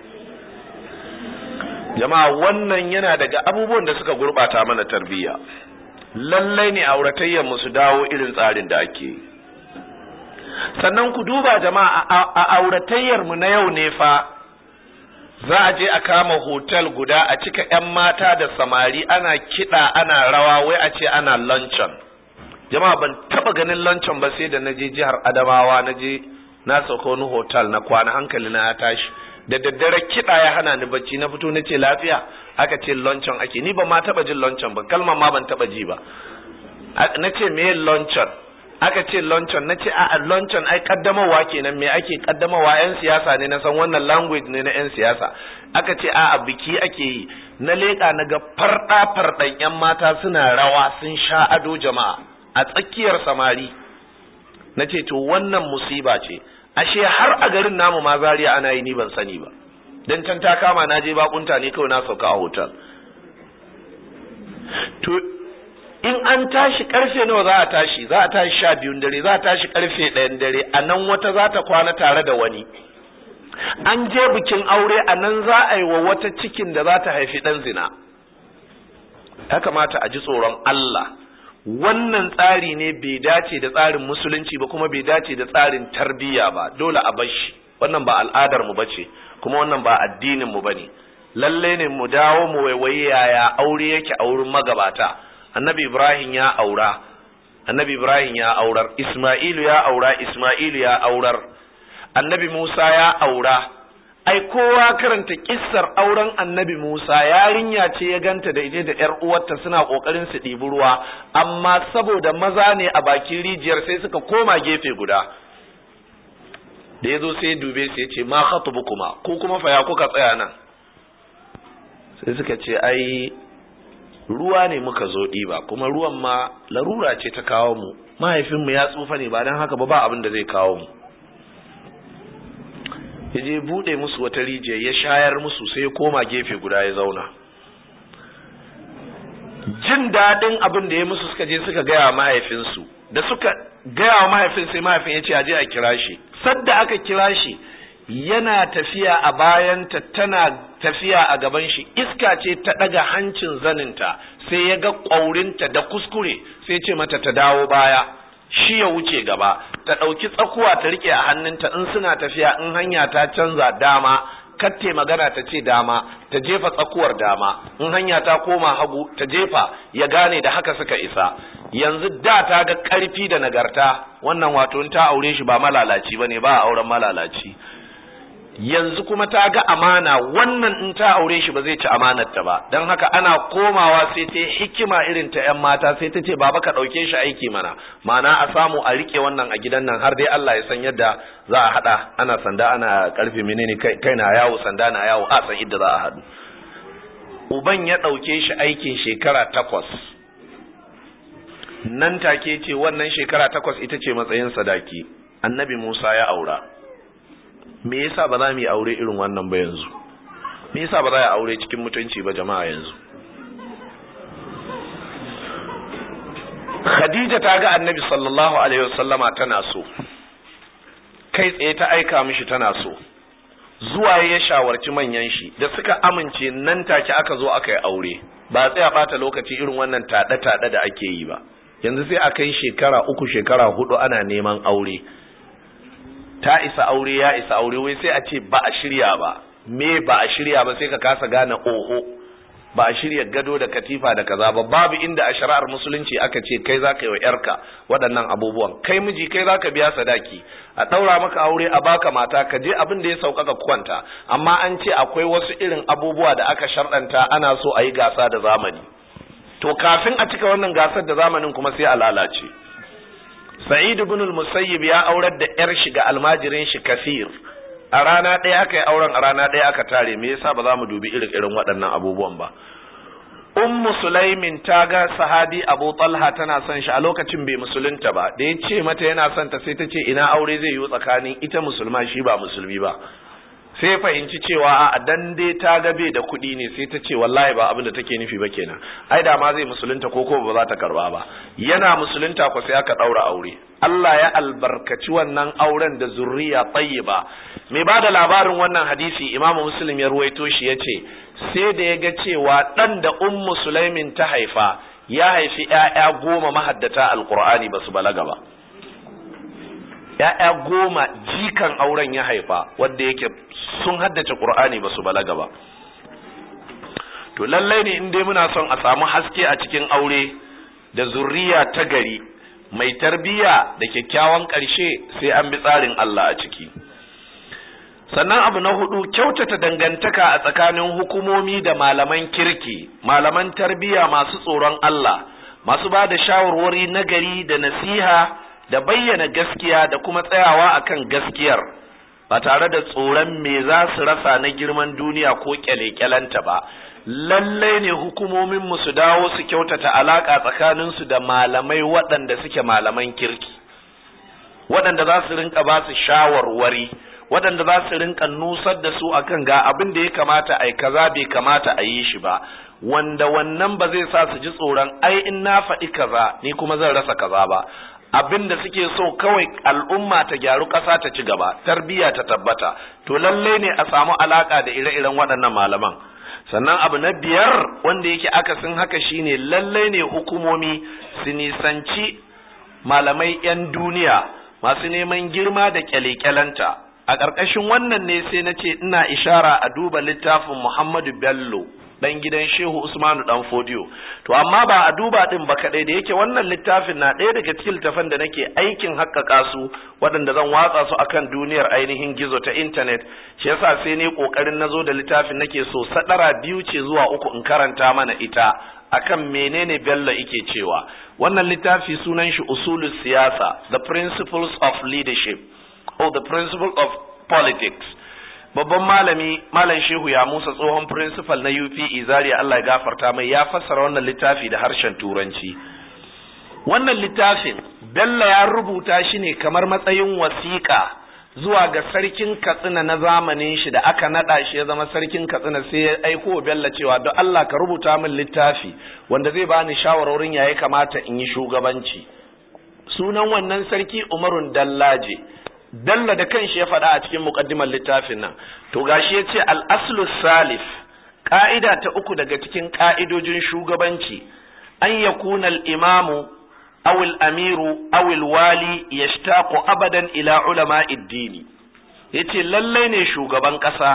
Jama'a, wannan yana daga abubuwan da suka gurbata mana tarbiyya. Lallai ne auratayyar mu su dawo irin tsarin da ake yi. Sannan ku duba jama'a, a auratayyar mu na yau ne fa za a je a kama hotel guda a cika 'yan mata da samari, ana kiɗa ana rawa, wai a ce ana luncheon. Jama'a, ban taba ganin luncheon ba sai da naje jihar Adamawa, naje na sauka wani hotel na kwana, hankali na ya tashi. Da daddare kiɗa ya hana ni bacci, na fito nace lafiya, aka ce luncheon ake. Ni ba ma taba jin luncheon ba, kalmar ma ban taba ji ba. Nace me luncheon? aka ce luncheon, na ce a luncheon ai kaddamarwa kenan, me ake kaddamarwa? Yan siyasa ne, na san wannan language ne na yan siyasa. Aka ce a biki ake yi. Na leka na ga farɗan yan mata suna rawa, sun sha ado jama'a a tsakiyar samari. Na ce to wannan musiba ce, ashe har a garin namu ma Zaria ana yi, ni ban sani ba, dan can ta kama na je bakunta ne kawai na sauka a hotel. To in an tashi karfe nawa za a tashi? Za a tashi 12 dare, za a tashi karfe 1 dare, a nan wata za ta kwana tare da wani. An je bikin aure, a nan za a yi wa wata cikin da za ta haifi ɗan zina. Ya kamata a ji tsoron Allah. Wannan tsari ne bai dace da tsarin musulunci ba, kuma bai dace da tsarin tarbiyya ba. Dole a bar shi. Wannan ba al'adar mu bace, kuma wannan ba addinin mu bane. Lalle ne mu dawo mu waiwaye yaya aure yake a wurin magabata. Annabi Ibrahim ya aura, Annabi Ibrahim ya aurar, Isma'ilu ya aura, Isma'ilu ya aurar, Annabi Musa ya aura. Ai kowa karanta kissar auren Annabi Musa, yarinya ce ya ganta da ita da ƴar uwarta suna kokarin su ɗibi ruwa, amma saboda maza ne a bakin rijiyar sai suka koma gefe guda. Da yazo sai dube sai ya ce ma khatubukuma, ko kuma fa ya kuka tsaya nan? Sai suka ce ai ruwa ne muka zo ɗiba, kuma ruwan ma larura ce ta kawo mu, mahaifinmu ya tsufa ne, ba don haka ba abin da zai kawo mu. Ya je buɗe musu wata rijiya ya shayar musu, sai ya koma gefe guda ya zauna. Jin daɗin abin da ya musu suka je suka gaya mahaifinsu, da suka gaya wa mahaifin sai mahaifin ya ce aje a kira shi. Sadda aka kira shi yana tafiya a bayanta, tana tafiya a gaban shi, iska ce ta daga hancin zaninta, sai ya ga ƙwaurinta da kuskure, sai ce mata ta dawo baya, shi ya wuce gaba, ta ɗauki tsakuwa ta rike a hannunta, in suna tafiya in hanya ta canza dama, katte magana ta ce dama, ta jefa tsakuwar dama, in hanya ta koma hagu ta jefa, ya gane da haka suka isa. Yanzu da ta ga ƙarfi da nagarta, wannan wato in ta aure shi ba malalaci bane, ba a auren malalaci. Yanzu kuma ta ga amana, wannan in ta aure shi ba zai ci amanarta ba, don haka ana komawa sai ta hikima irin ta ‘yan mata, sai ta ce baba ka ɗauke shi aiki mana, ma'ana a samu a riƙe wannan a gidan nan har dai Allah ya san yadda za a haɗa, ana sanda ana ƙarfe menene kai na yawo, sanda na yawo, a san idda za a haɗu. Uban ya ɗauke shi aikin shekara 8, nan take ce wannan shekara 8 ita ce matsayin sadaki. Annabi Musa ya aura. Me yasa ba za mu yi aure irin wannan ba yanzu? Me yasa ba za a aure cikin mutunci ba jama'a yanzu? Khadija ta ga Annabi sallallahu alaihi wasallama tana so, kai tsaye ta aika mishi tana so, zuwa ya shawarci manyan shi, da suka amince nan take aka zo aka yi aure. Ba sai a bata lokaci irin wannan tada da ake yi ba. Yanzu sai a kai shekara 3 shekara 4 ana neman aure. Ta isa aure, ya isa aure, wai sai a ce ba a shirya ba. Me ba a shirya ba? Sai ka kasa gane oho, ba a shirya gado da katifa da kaza ba. Babu inda a shari'ar musulunci aka ce kai zaka yi wa yarka waɗannan abubuwan. Kai miji kai zaka biya sadaki, a ɗaura maka aure, a baka mata, ka je abin da ya sauƙaƙa kwanta. Amma an ce akwai wasu irin abubuwa da aka sharɗanta, ana so a yi gasa da zamani. To kafin a cika wannan gasar da zamanin kuma sai a lalace. Sa'id ibn al-Musayyib ya aurar da ƴar shi ga almajirin shi Kafir. A rana ɗaya aka yi auren, a rana ɗaya aka tare. Me yasa ba za mu dubi irin waɗannan abubuwan ba? Ummu Sulaimin ta ga sahabi Abu Talha tana son shi a lokacin bai musulunta ba. Da ya ce mata yana son ta, sai ta ce ina aure zai yi tsakanin ita musulma shi ba musulmi ba. Sai fahimci cewa a dan dai ta ga bai da kuɗi ne, sai ta ce wallahi ba abin da take nufi ba kenan. Ai da ma zai musulunta ko ba za ta karba ba. Yana musulunta ko sai aka daura aure. Allah ya albarkaci wannan auren da zurriya tayyiba. Mai bada labarin wannan hadisi Imam Muslim ya ruwaito shi yace sai da ya ga cewa dan da Ummu Sulaimin ta haifa ya haifi ƴaƴa 10 mahaddata alqur'ani basu balaga ba. ƴaƴa 10 jikan auren ya haifa wanda yake sun haddace Qur'ani ba su balaga ba. To lallai ne in dai muna son a samu haske a cikin aure da zurriya ta gari mai tarbiya da kyakkyawan ƙarshe, sai an bi tsarin Allah a ciki. Sannan abu na 4, kyautata dangantaka a tsakanin hukumomi da malaman kirki, malaman tarbiya masu tsoron Allah, masu ba da shawarwari na gari da nasiha da bayyana gaskiya da kuma tsayawa akan gaskiyar ba tare da tsoron me za su rasa na girman duniya ko kyale-kyalenta ba. Lallai ne hukumominmu su dawo su kyautata alaƙa tsakaninsu da malamai waɗanda suke malaman kirki, waɗanda za su rinka ba su shawarwari, waɗanda za su rinka nusar da su akan ga abin da ya kamata a yi kaza bai kamata a yi shi ba, wanda wannan ba zai sa su ji tsoron ai in na faɗi kaza ni kuma zan rasa kaza ba. Abin da suke so kawai al'umma ta gyaru, ƙasa ta ci gaba, tarbiyya ta tabbata. To lallai ne a samu alaƙa da ire-iren waɗannan malaman. Sannan abu na biyar wanda yake akasin haka shine lallai ne hukumomi su nisanci malamai 'yan duniya masu neman girma da kyale-kyalenta. A ƙarƙashin wannan ne sai na ce ina ishara a duba littafin Muhammadu Bello dan gidan Shehu Usmanu dan Fodiyo. To amma ba a duba din ba kadai, da yake wannan littafin na ɗaya daga cikin littafan da nake aikin haƙƙaƙa su waɗanda zan watsa su akan duniyar ainihin gizo ta internet. Shi yasa sai ne kokarin nazo da littafin nake so sadara 2 ce zuwa 3 in karanta mana ita akan menene Bello yake cewa. Wannan littafi sunan shi Usulus Siyasa, The Principles of Leadership or The Principle of Politics. Babban malami Malam Shehu ya Musa, tsohon principal na UPE Zaria, Allah ya gafarta mai, ya fassara wannan littafi da harshen Turanci. Wannan littafin Bello ya rubuta shi ne kamar matsayin wasiƙa zuwa ga sarkin Katsina na zamanin shi da aka nada shi ya zama sarkin Katsina, sai ya aiko Bello cewa don Allah ka rubuta min littafi wanda zai bani shawarorin ya kamata in yi shugabanci. Sunan wannan sarki Umarun Dallaje. Dalla da kanshi ya faɗa a cikin muqaddimar littafin nan. To gashi yace al-aslu salif, ka'ida ta 3 daga cikin ka'idojin shugabanci, an yakuna al-imamu aw al-amiru aw al-wali yashtaqu abadan ila ulama'id dini. Yace lallai ne shugaban ƙasa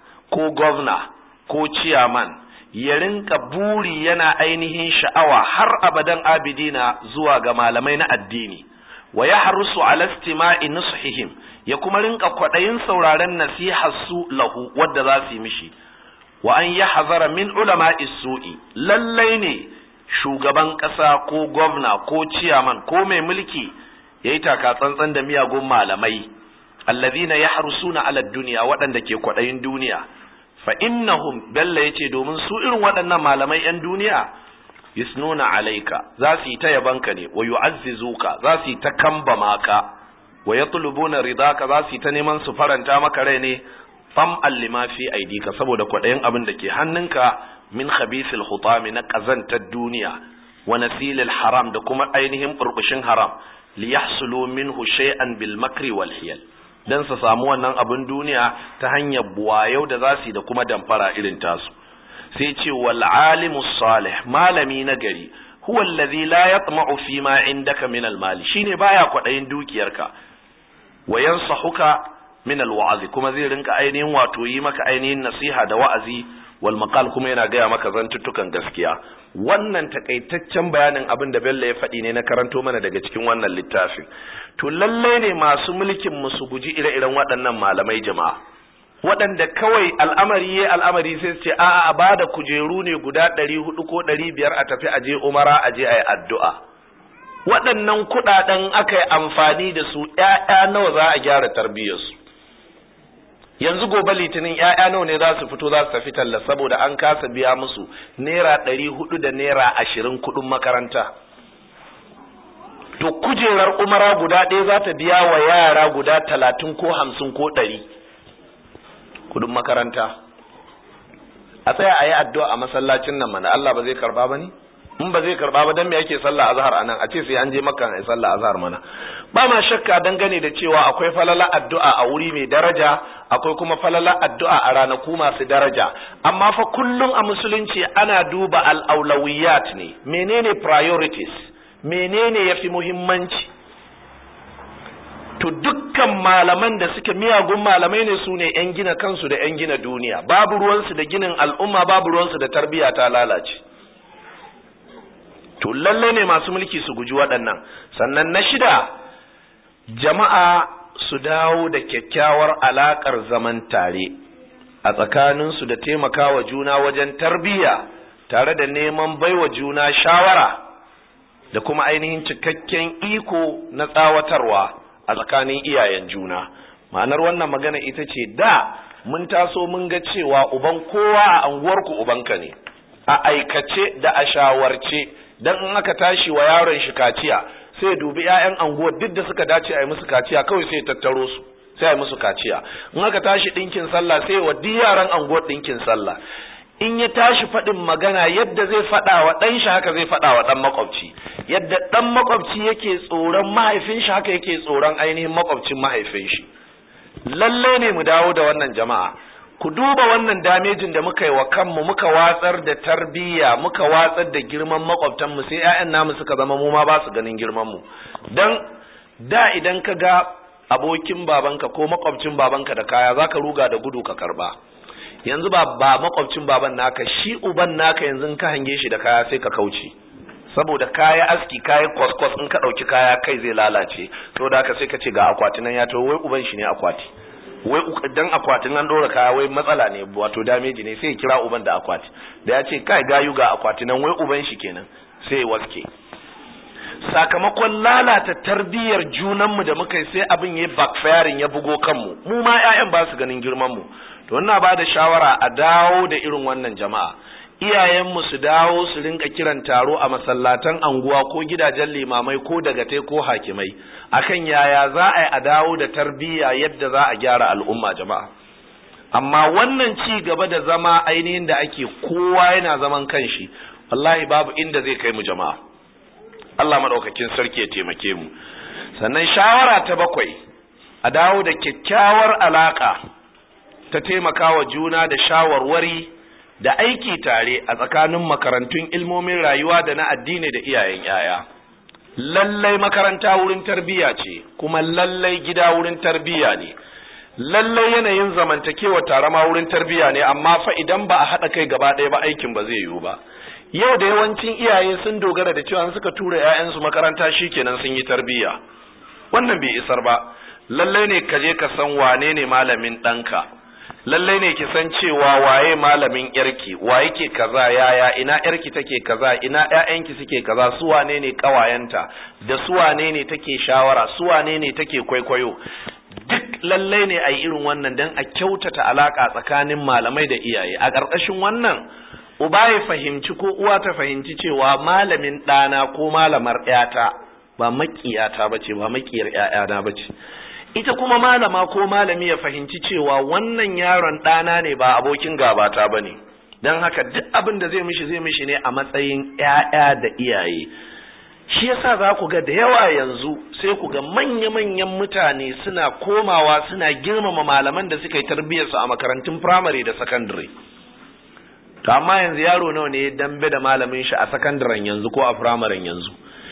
ko governor ko chairman ya rinka buri yana ainihin sha'awa har abadan abidina zuwa ga malamai na addini. Wa yahrusu ala istima'i nushihim, ya kuma rinka kwadayin sauraren nasihar su lahu wadda za su yi mishi. Wa an yahzara min ulama'i su'i, lallai ne shugaban kasa ko gwamna ko chairman ko mai mulki yayi taka tsantsan da miyagun malamai, alladhina yahrusuna ala dunya, waɗanda ke kwadayin duniya. Fa innahum, Bello yace, domin su irin waɗannan malamai 'yan duniya, yusnuna alaika, za su yi ta yabanka ne, wa yu'azzizuka, za su yi ta kambama ka, wa yatlubuna ridaka, za su yi ta neman su faranta maka rai ne, fam allima fi aidika, saboda kwaɗayin abin da ke hannunka, min khabisil hutami, na ƙazantar duniya, wa nasilil haram, da kuma ainihin burbushin haram, li yahsulu minhu shay'an bil makri wal hiyal, dan su samu wannan abin duniya ta hanyar buwayau da za su yi da kuma damfara irin tasu. Sai ce wal alimu salih, malami na gari, huwa allazi la yatma'u fi ma indaka min al mali, shine baya kwadayin dukiyarka, wa yansahuka min al wa'azi, kuma zai rinka ainihin wato yi maka ainihin nasiha da wa'azi, wal maqal, kuma yana gaya maka zantuttukan gaskiya. Wannan takaitaccen bayanin abin da Bello ya faɗi ne na karanto mana daga cikin wannan littafin. To lallai ne masu mulkin mu su guji ire-iren waɗannan malamai jama'a, waɗanda kawai al'amari sai su ce a bada kujeru ne guda 400 ko 500 a tafi aje umara aje ayi addu'a. Waɗannan kuɗaɗen aka yi amfani da su, ƴaƴa nawa za a gyara tarbiyyarsu? Yanzu gobe Litinin ƴaƴa nawa ne za su fito za su tafi talla saboda an kasa biya musu naira 400 da naira 20 kuɗin makaranta. To kujerar umara guda ɗaya za ta biya wa yara guda 30 ko 50 ko 100 kudin makaranta. A tsaya a yi addu'a a masallacin nan mana, Allah ba zai karba ba ne? In ba zai karba ba, dan me yake sallah azhar anan? A ce sai an je Makka ai sallah azhar mana. Ba ma shakka dangane da cewa akwai falala addu'a a wuri mai daraja, akwai kuma falala addu'a a ranaku masu daraja. Amma fa kullum a musulunci ana duba al-aulawiyat ne. Menene priorities? Menene yafi muhimmanci? To dukkan malaman da suke miyagun malamai ne, su ne 'yan gina kansu da 'yan gina duniya, babu ruwansu da ginin al'umma, babu ruwansu da tarbiyya ta lalace. To lalle ne masu mulki su guji waɗannan. Sannan na 6, jama'a su dawo da kyakkyawar alaƙar zaman tare a tsakaninsu da taimakawa juna wajen tarbiyya, tare da neman baiwa juna shawara. da kuma ainihin cikakken iko na tsawatarwa a tsakanin iyayen juna. Ma'anar wannan magana ita ce da mun taso mun ga cewa uban kowa a anguwarku ubanka ne, a aikace da a shawarce, dan in aka tashi wa yaron shi kaciya sai dubi ƴaƴan anguwar duk da suka dace a yi musu kaciya kawai sai tattaro su sai a yi musu kaciya. In aka tashi ɗinkin sallah sai wa duk yaran anguwar ɗinkin sallah. In ya tashi faɗin magana yadda zai faɗa wa ɗan shi haka zai faɗa wa ɗan makwabci, yadda ɗan makwabci yake tsoron mahaifin shi haka yake tsoron ainihin makwabcin mahaifin shi. Lalle ne mu dawo da wannan jama'a. Ku duba wannan damejin da muka yi wa kanmu, muka watsar da tarbiyya, muka watsar da girman makwabtanmu, sai ƴaƴan namu suka zama mu ma ba su ganin girman mu. Dan da idan ka ga abokin babanka ko makwabcin babanka da kaya zaka ruga da gudu ka karba. Yanzu ba makwabcin baban naka, shi uban naka yanzu ka hange shi da kaya sai ka kauce, saboda kaya aski kaya kwaskwas in ka dauki kaya kai zai lalace. Saboda haka sai ka ce ga akwati nan ya to wai uban shi ne akwati, wai dan akwatin an dora kaya wai matsala ne, wato damage ne, sai ya kira uban da akwati. Da ya ce kai gayu ga akwati nan wai uban shi kenan, sai waske. Sakamakon lalata tarbiyyar junanmu da muka yi sai abin ya backfiring ya bugo kanmu, mu ma ƴaƴan ba su ganin girman mu. To ina ba da shawara a dawo da irin wannan jama'a, iyayenmu su dawo su rinka kiran taro a masallatan anguwa ko gidajen limamai ko dagatai ko hakimai akan yaya za a dawo da tarbiyya yadda za a gyara al'umma jama'a. Amma wannan ci gaba da zama ainihin da ake kowa yana zaman kanshi, wallahi babu inda zai kai mu jama'a. Allah madaukakin sarki ya taimake mu. Sannan shawara ta 7, a dawo da kyakkyawar alaka ta taimakawa juna da shawarwari da aiki tare a tsakanin makarantun ilmomin rayuwa da na addini da iyayen yaya. Lallai makaranta wurin tarbiyya ce, kuma lallai gida wurin tarbiyya ne. Lallai yanayin zamantakewa tare ma wurin tarbiyya ne, amma fa idan ba a haɗa kai gaba ɗaya ba aikin ba zai yiwu ba. Yau da yawancin iyaye sun dogara da cewa suka tura 'ya'yansu makaranta shikenan sun yi tarbiyya. Wannan bai isar ba. Lallai ne ka je ka san wane ne malamin ɗanka. Lallai ne ki san cewa waye malamin yarki, wa yake kaza, yaya ina yarki take kaza, ina ƴaƴanki suke kaza, su wane ne kawayenta, da su wane ne take shawara, su wane ne take kwaikwayo. Duk lallai ne a yi irin wannan don a kyautata alaka tsakanin malamai da iyaye. A ƙarƙashin wannan uba ya fahimci ko uwa ta fahimci cewa malamin ɗana ko malamar ƴata ba maƙiyata bace, ba maƙiyar ƴaƴana bace. Ita kuma malama ko malami ya fahimci cewa wannan yaron ɗana ne ba abokin gabata ba ne, don haka duk abin da zai mishi ne a matsayin ƴaƴa da iyaye. Shi yasa za ku ga da yawa yanzu sai ku ga manya-manyan mutane suna komawa suna girmama malaman da suka yi tarbiyyarsu a makarantun firamare da sakandare. To amma yanzu yaro nawa ne dambe da malamin shi a sakandaren yanzu ko a firamaren yanzu?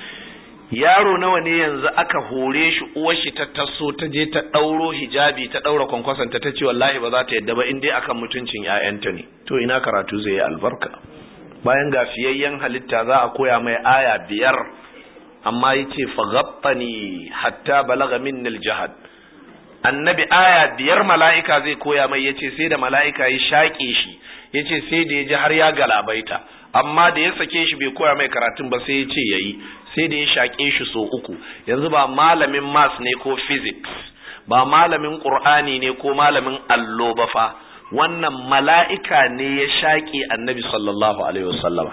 Yaro nawa ne yanzu aka hore shi uwar shi ta taso ta je ta ɗauro hijabi ta ɗaura kwankwasanta ta ce wallahi ba za ta yadda ba in dai akan mutuncin ƴaƴanta ne. To ina karatu zai yi albarka? Bayan ga fiyayyen halitta za a koya mai aya 5, amma yace faghattani hatta balagha minni aljahad. Annabi aya 5 mala'ika zai koya mai, yace sai da mala'ika ya shaƙe shi, yace sai da ya ji har ya galabaita, amma da ya sake shi bai koya mai karatun ba sai ya ce yayi, sai da ya shaƙe shi so 3. Yanzu ba malamin maths ne ko physics, ba malamin qur'ani ne ko malamin allo ba fa, wannan mala'ika ne ya shaƙe annabi sallallahu alaihi wasallama.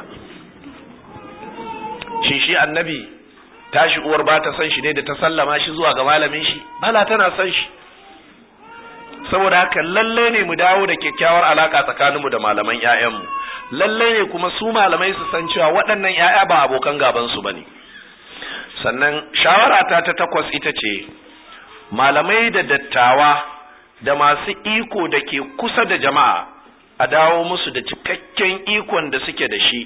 Shi annabi tashi uwar ba ta san shi ne da ta sallama shi zuwa ga malamin shi? Bala tana san shi. Saboda haka lalle ne mu dawo da kyakkyawar alaka tsakaninmu da malaman ƴaƴanmu. Lalle ne kuma su malamai su san cewa waɗannan ƴaƴa ba abokan gaban su bane. Sannan shawara ta 8 ita ce malamai da dattawa da masu iko da ke kusa da jama'a a dawo musu da cikakken ikon da suke da shi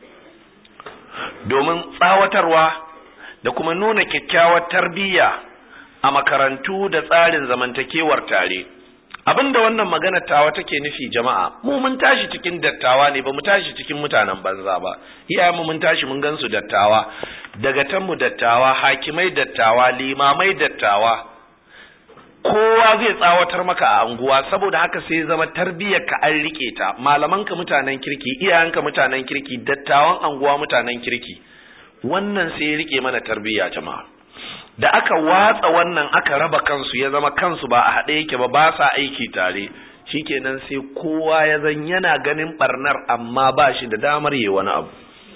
domin tsawatarwa da kuma nuna kyakkyawar tarbiyya a makarantu da tsarin zamantakewar tare. Abinda wannan magana tawa take nufi jama'a, mu mun tashi cikin dattawa ne, ba mu tashi cikin mutanen banza ba. Iyayenmu mun tashi mun gansu dattawa, dagatanmu dattawa, hakimai dattawa, limamai dattawa. Kowa zai tsawatar maka a anguwa, saboda haka sai zama tarbiyyar ka an rike ta. Malamanka mutanen kirki, iyayenka mutanen kirki, dattawan anguwa mutanen kirki. wannan sai ya rike mana tarbiyya jama'a. Da aka watsa wannan aka raba kansu ya zama kansu ba a haɗe yake ba sa aiki tare, shikenan sai kowa ya zan yana ganin barnar amma ba shi da damar yi wani abu.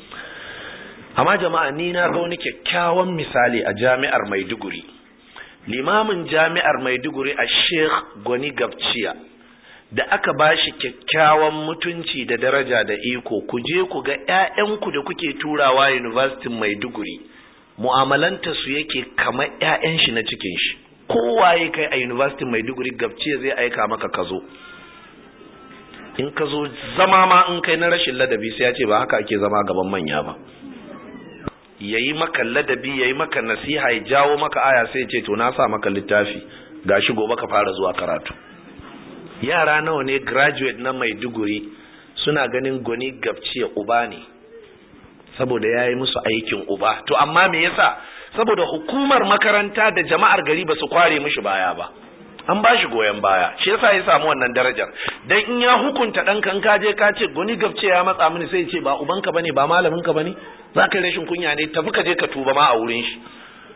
Amma jama'a, ni na ga wani kyakkyawan misali a jami'ar Maiduguri. Limamin jami'ar Maiduguri a Sheikh Gwani Gabciya, da aka ba shi kyakkyawan mutunci da daraja da iko, ku je ku ga 'ya'yanku da kuke turawa University Maiduguri, mu'amalanta su yake kamar 'ya'yan shi na cikin shi. Kowaye kai a University Maiduguri, Gabciya zai aika maka ka zo. In ka zo zama ma in kai na rashin ladabi sai ya ce ba haka ake zama gaban manya ba. Yayi maka ladabi, yayi maka nasiha, ya jawo maka aya sai ya ce to na sa maka littafi, gashi gobe ka fara zuwa karatu. Yara nawa ne graduate na Maiduguri suna ganin Gwani Gabciya uba ne saboda yayi musu aikin uba. To amma me yasa? Saboda hukumar makaranta da jama'ar gari ba su kware mishi baya ba, an ba shi goyon baya, shi yasa ya samu wannan darajar. Dan in ya hukunta dan kan kaje ka ce Gwani Gabciya ya matsa mini, sai ya ce ba ubanka bane, ba malaminka bane, zaka rashin kunya ne, tafi ka je ka tuba ma a wurin shi.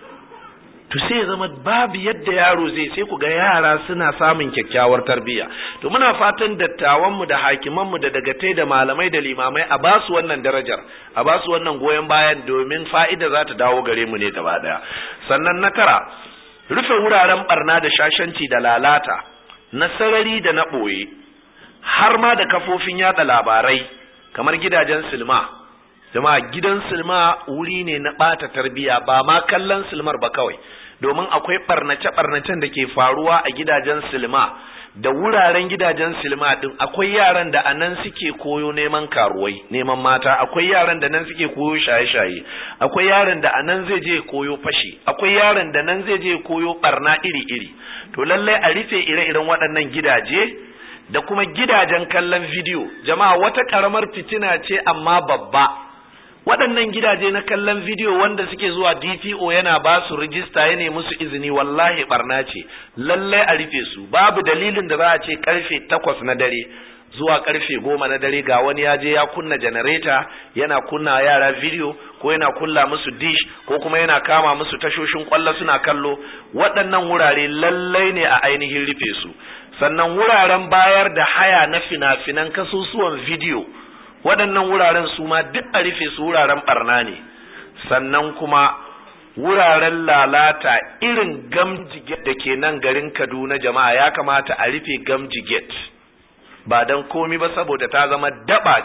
To sai zama babu yadda yaro zai, sai ku ga yara suna samun kyakkyawar tarbiyya. To muna fatan dattawanmu da hakimanmu da dagatai da malamai da limamai a ba su wannan darajar, a ba su wannan goyon bayan, domin fa'ida za ta dawo gare mu ne gaba daya. Sannan na tara, rufe wuraren barna da shashanci da lalata na sarari da na ɓoye, har ma da kafofin yada labarai kamar gidajen silma. Jama'a, gidan silma wuri ne na ɓata tarbiyya, ba ma kallon silmar ba kawai, domin akwai ɓarnace-ɓarnacen da ke faruwa a gidajen silma da wuraren gidajen silma ɗin. Akwai yaran da a nan suke koyo neman karuwai, neman mata, akwai yaran da nan suke koyo shaye-shaye, akwai yaran da a nan zai je koyo fashi, akwai yaran da nan zai je koyo ɓarna iri-iri. To lallai a rufe ire-iren waɗannan gidaje da kuma gidajen kallon bidiyo. Jama'a, wata ƙaramar fitina ce amma babba. Waɗannan gidaje na kallon bidiyo wanda suke zuwa DPO yana ba su rijista, ya nemi musu izini, wallahi barna ce. Lallai a rufe su. Babu dalilin da za a ce karfe 8 na dare zuwa karfe 10 na dare ga wani ya je ya kunna janareta yana kunna yara bidiyo, ko yana kulla musu dish, ko kuma yana kama musu tashoshin kwallo suna kallo. Waɗannan wurare lallai ne a ainihin rufe su. Sannan wuraren bayar da haya na fina-finan kasusuwan bidiyo, waɗannan wuraren su ma duk a rufe su, wuraren barna ne. Sannan kuma wuraren lalata irin Gamji Gate da ke nan garin Kaduna, jama'a, ya kamata a rufe Gamji Gate, ba don komi ba saboda ta zama daba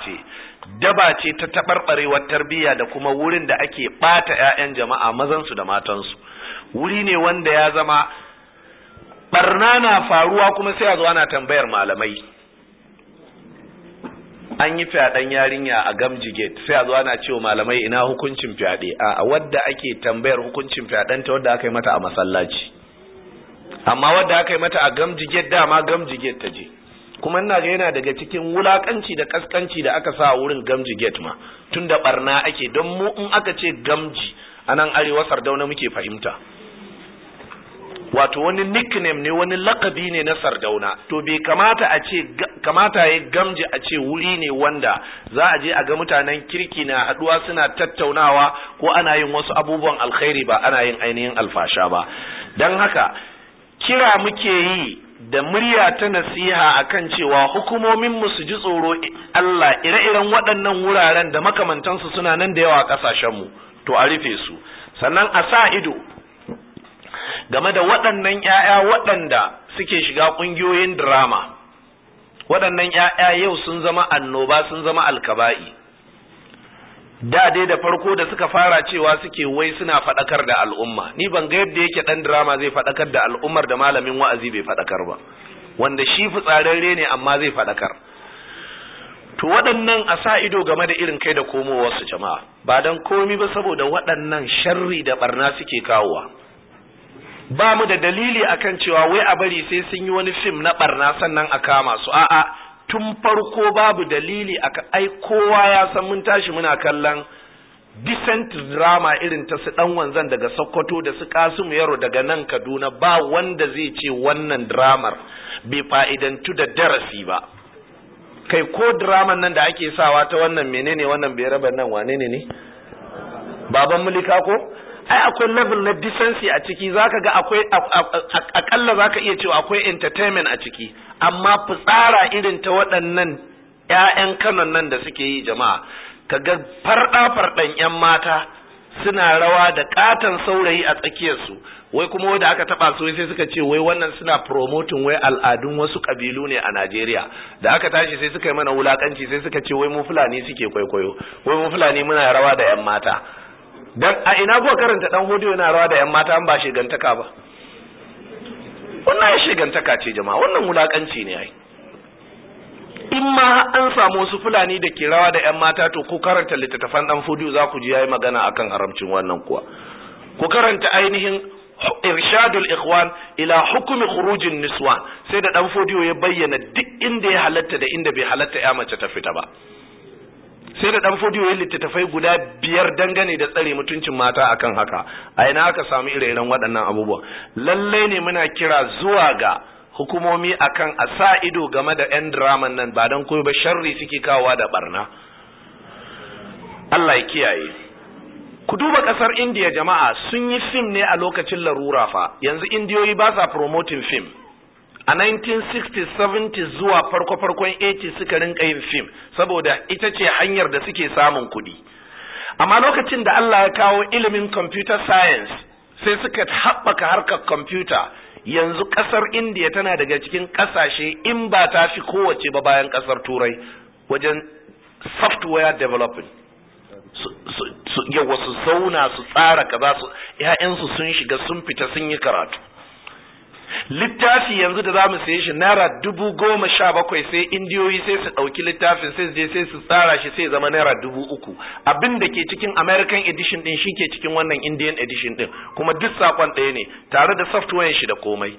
ce ta taɓarɓarewar tarbiyya da kuma wurin da ake ɓata 'ya'yan jama'a, mazansu da matansu. Wuri ne wanda ya zama barna na faruwa kuma sai a zo ana tambayar malamai. An yi fyaɗen yarinya a Gamji Gate, sai a zo ana cewa malamai ina hukuncin fyaɗe. A wadda ake tambayar hukuncin fyaɗen ta wadda aka yi mata a masallaci, amma wadda aka yi mata a Gamji Gate dama Gamji Gate ta je. Kuma ina ga yana daga cikin wulakanci da kaskanci da aka sa a wurin Gamji Gate ma, tun da barna ake. Don mu in aka ce Gamji a nan arewa Sardauna muke fahimta, wato wani nickname ne, wani lakabi ne na Sardauna. To bai kamata a ce, kamata ya Gamji a ce wuri ne wanda za a je a ga mutanen kirki na haduwa suna tattaunawa ko ana yin wasu abubuwan alkhairi, ba ana yin ainihin alfasha ba. Don haka kira muke yi da murya ta nasiha akan cewa hukumomin mu su ji tsoro Allah. Ire-iren waɗannan wuraren da makamantansu suna nan da yawa a ƙasashen mu, to a rufe su. Sannan a sa ido game da waɗannan ƴaƴa waɗanda suke shiga ƙungiyoyin drama. Waɗannan ƴaƴa yau sun zama annoba, sun zama alkaba'i. Da dai da farko da suka fara cewa suke wai suna faɗakar da al'umma. Ni ban ga yadda yake ɗan drama zai faɗakar da al'ummar da malamin wa'azi bai faɗakar ba, wanda shi fitsararre ne amma zai faɗakar. To waɗannan a sa ido game da irin kai da komowarsu jama'a, ba don komi ba saboda waɗannan sharri da barna suke kawowa. Ba mu da dalili akan cewa wai a bari sai sun yi wani fim na barna sannan a kama su. A'a, tun farko babu dalili ai kowa ya san mun tashi muna kallon decent drama irin ta su dan wanzan daga Sokoto da su Kasimu Yaro daga nan Kaduna. Ba wanda zai ce wannan dramar bai fa'idantu da darasi ba. Kai ko draman nan da ake sawa ta wannan menene wannan bai raba nan wane ne baban mulika ko ai akwai level na decency a ciki zaka ga akwai akalla zaka iya cewa akwai entertainment a ciki amma fitsara irin ta waɗannan ƴaƴan kanon nan da suke yi jama'a kaga farɗan ƴan mata suna rawa da katon saurayi a tsakiyar su wai kuma wanda aka taba su sai suka ce wai wannan suna promoting wai al'adun wasu kabilu ne a Najeriya da aka tashi sai suka yi mana wulakanci sai suka ce wai mu fulani suke kwaikwayo wai mu fulani muna rawa da ƴan mata dan a ina ko karanta dan hodiyo yana rawa da ƴan mata an ba shegantaka ba wannan shegantaka ce jama'a wannan wulakanci ne ai in ma an samu wasu fulani da ke rawa da ƴan mata to ko karanta littattafan dan hodiyo za ku ji yayi magana akan haramcin wannan kuwa ko karanta ainihin irshadul ikhwan ila hukmi khurujin niswan sai da dan hodiyo ya bayyana duk inda ya halatta da inda bai halatta ƴa mace ta fita ba sai da dan fodiyo ya littattafai guda 5 dangane da tsare mutuncin mata akan haka a ina aka samu ire-iren waɗannan abubuwa lalle ne muna kira zuwa ga hukumomi akan a sa ido game da ƴan draman nan ba dan koyi ba sharri suke kawowa da barna Allah ya kiyaye ku duba kasar India jama'a sun yi film ne a lokacin larura fa yanzu indiyoyi ba sa promoting film a 1960s 70s zuwa farko-farkon 80s suka rinka yin film saboda ita ce hanyar da suke samun kuɗi amma lokacin da Allah ya kawo ilimin computer science sai suka haɓaka harkar computer yanzu ƙasar India tana daga cikin ƙasashe in ba ta fi kowace ba bayan ƙasar Turai wajen software developing yawa su zauna su tsara kaza su ƴaƴansu sun shiga sun fita sun yi karatu littafi yanzu da zamu saye shi naira 17,000 sai indiyoyi sai su dauki littafin sai su je sai su tsara shi sai zama naira 3,000 abin da ke cikin American edition din shi ke cikin wannan Indian edition din kuma duk sakon ɗaya ne tare da software shi da komai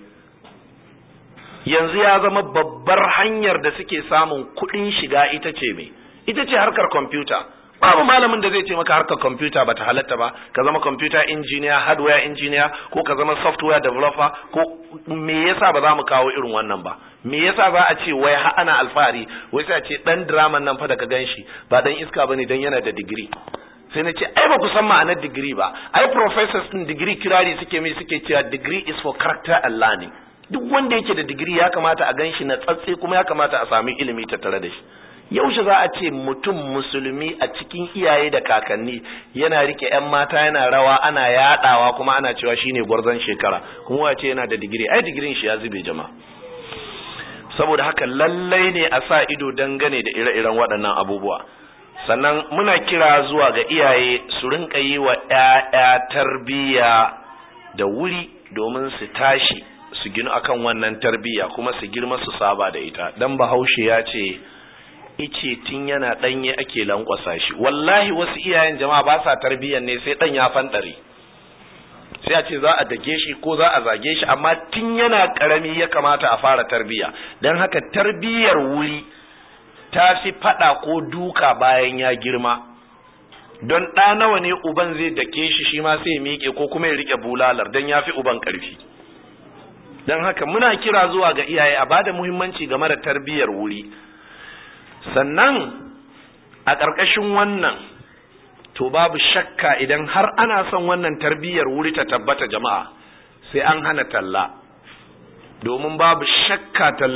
yanzu ya zama babbar hanyar da suke samun kuɗin shiga ita ce harkar computer babu malamin da zai ce maka harkar computer bata halatta ba ka zama computer engineer hardware engineer ko ka zama software developer ko me yasa ba za mu kawo irin wannan ba me yasa za a ce wai ha ana alfahari wai sai a ce dan drama nan fa da ka ganshi ba dan iska bane dan yana da degree sai na ce ai ba ku san ma'anar degree ba ai professors din degree kirari suke mai suke cewa degree is for character and learning duk wanda yake da degree ya kamata a ganshi na tsatse kuma ya kamata a sami ilimi tattare da shi yaushe za a ce mutum musulmi a cikin iyaye da kakanni yana rike ƴan mata yana rawa ana yadawa kuma ana cewa shine gwarzon shekara kuma wace yana da digiri ai digirin shi ya zube jama'a saboda haka lallai ne a sa ido dangane da ire-iren waɗannan abubuwa sannan muna kira zuwa ga iyaye su rinka yi wa ƴaƴa tarbiyya da wuri domin su tashi su ginu akan wannan tarbiyya kuma su girma su saba da ita dan Bahaushe ya ce ice tun yana danye ake lankwasa shi wallahi wasu iyayen jama'a ba sa tarbiyyar ne sai dan ya fandare sai a ce za a dage shi ko za a zage shi amma tun yana karami ya kamata a fara tarbiyya dan haka tarbiyyar wuri ta fi fada ko duka bayan ya girma don ɗa nawa ne uban zai dake shi ma sai ya miƙe ko kuma ya rike bulalar dan ya fi uban ƙarfi dan haka muna kira zuwa ga iyaye a bada muhimmanci game da tarbiyyar wuri sannan a ƙarƙashin wannan to babu shakka idan har ana son wannan tarbiyyar wuri ta tabbata jama'a sai an hana talla domin babu shakka talla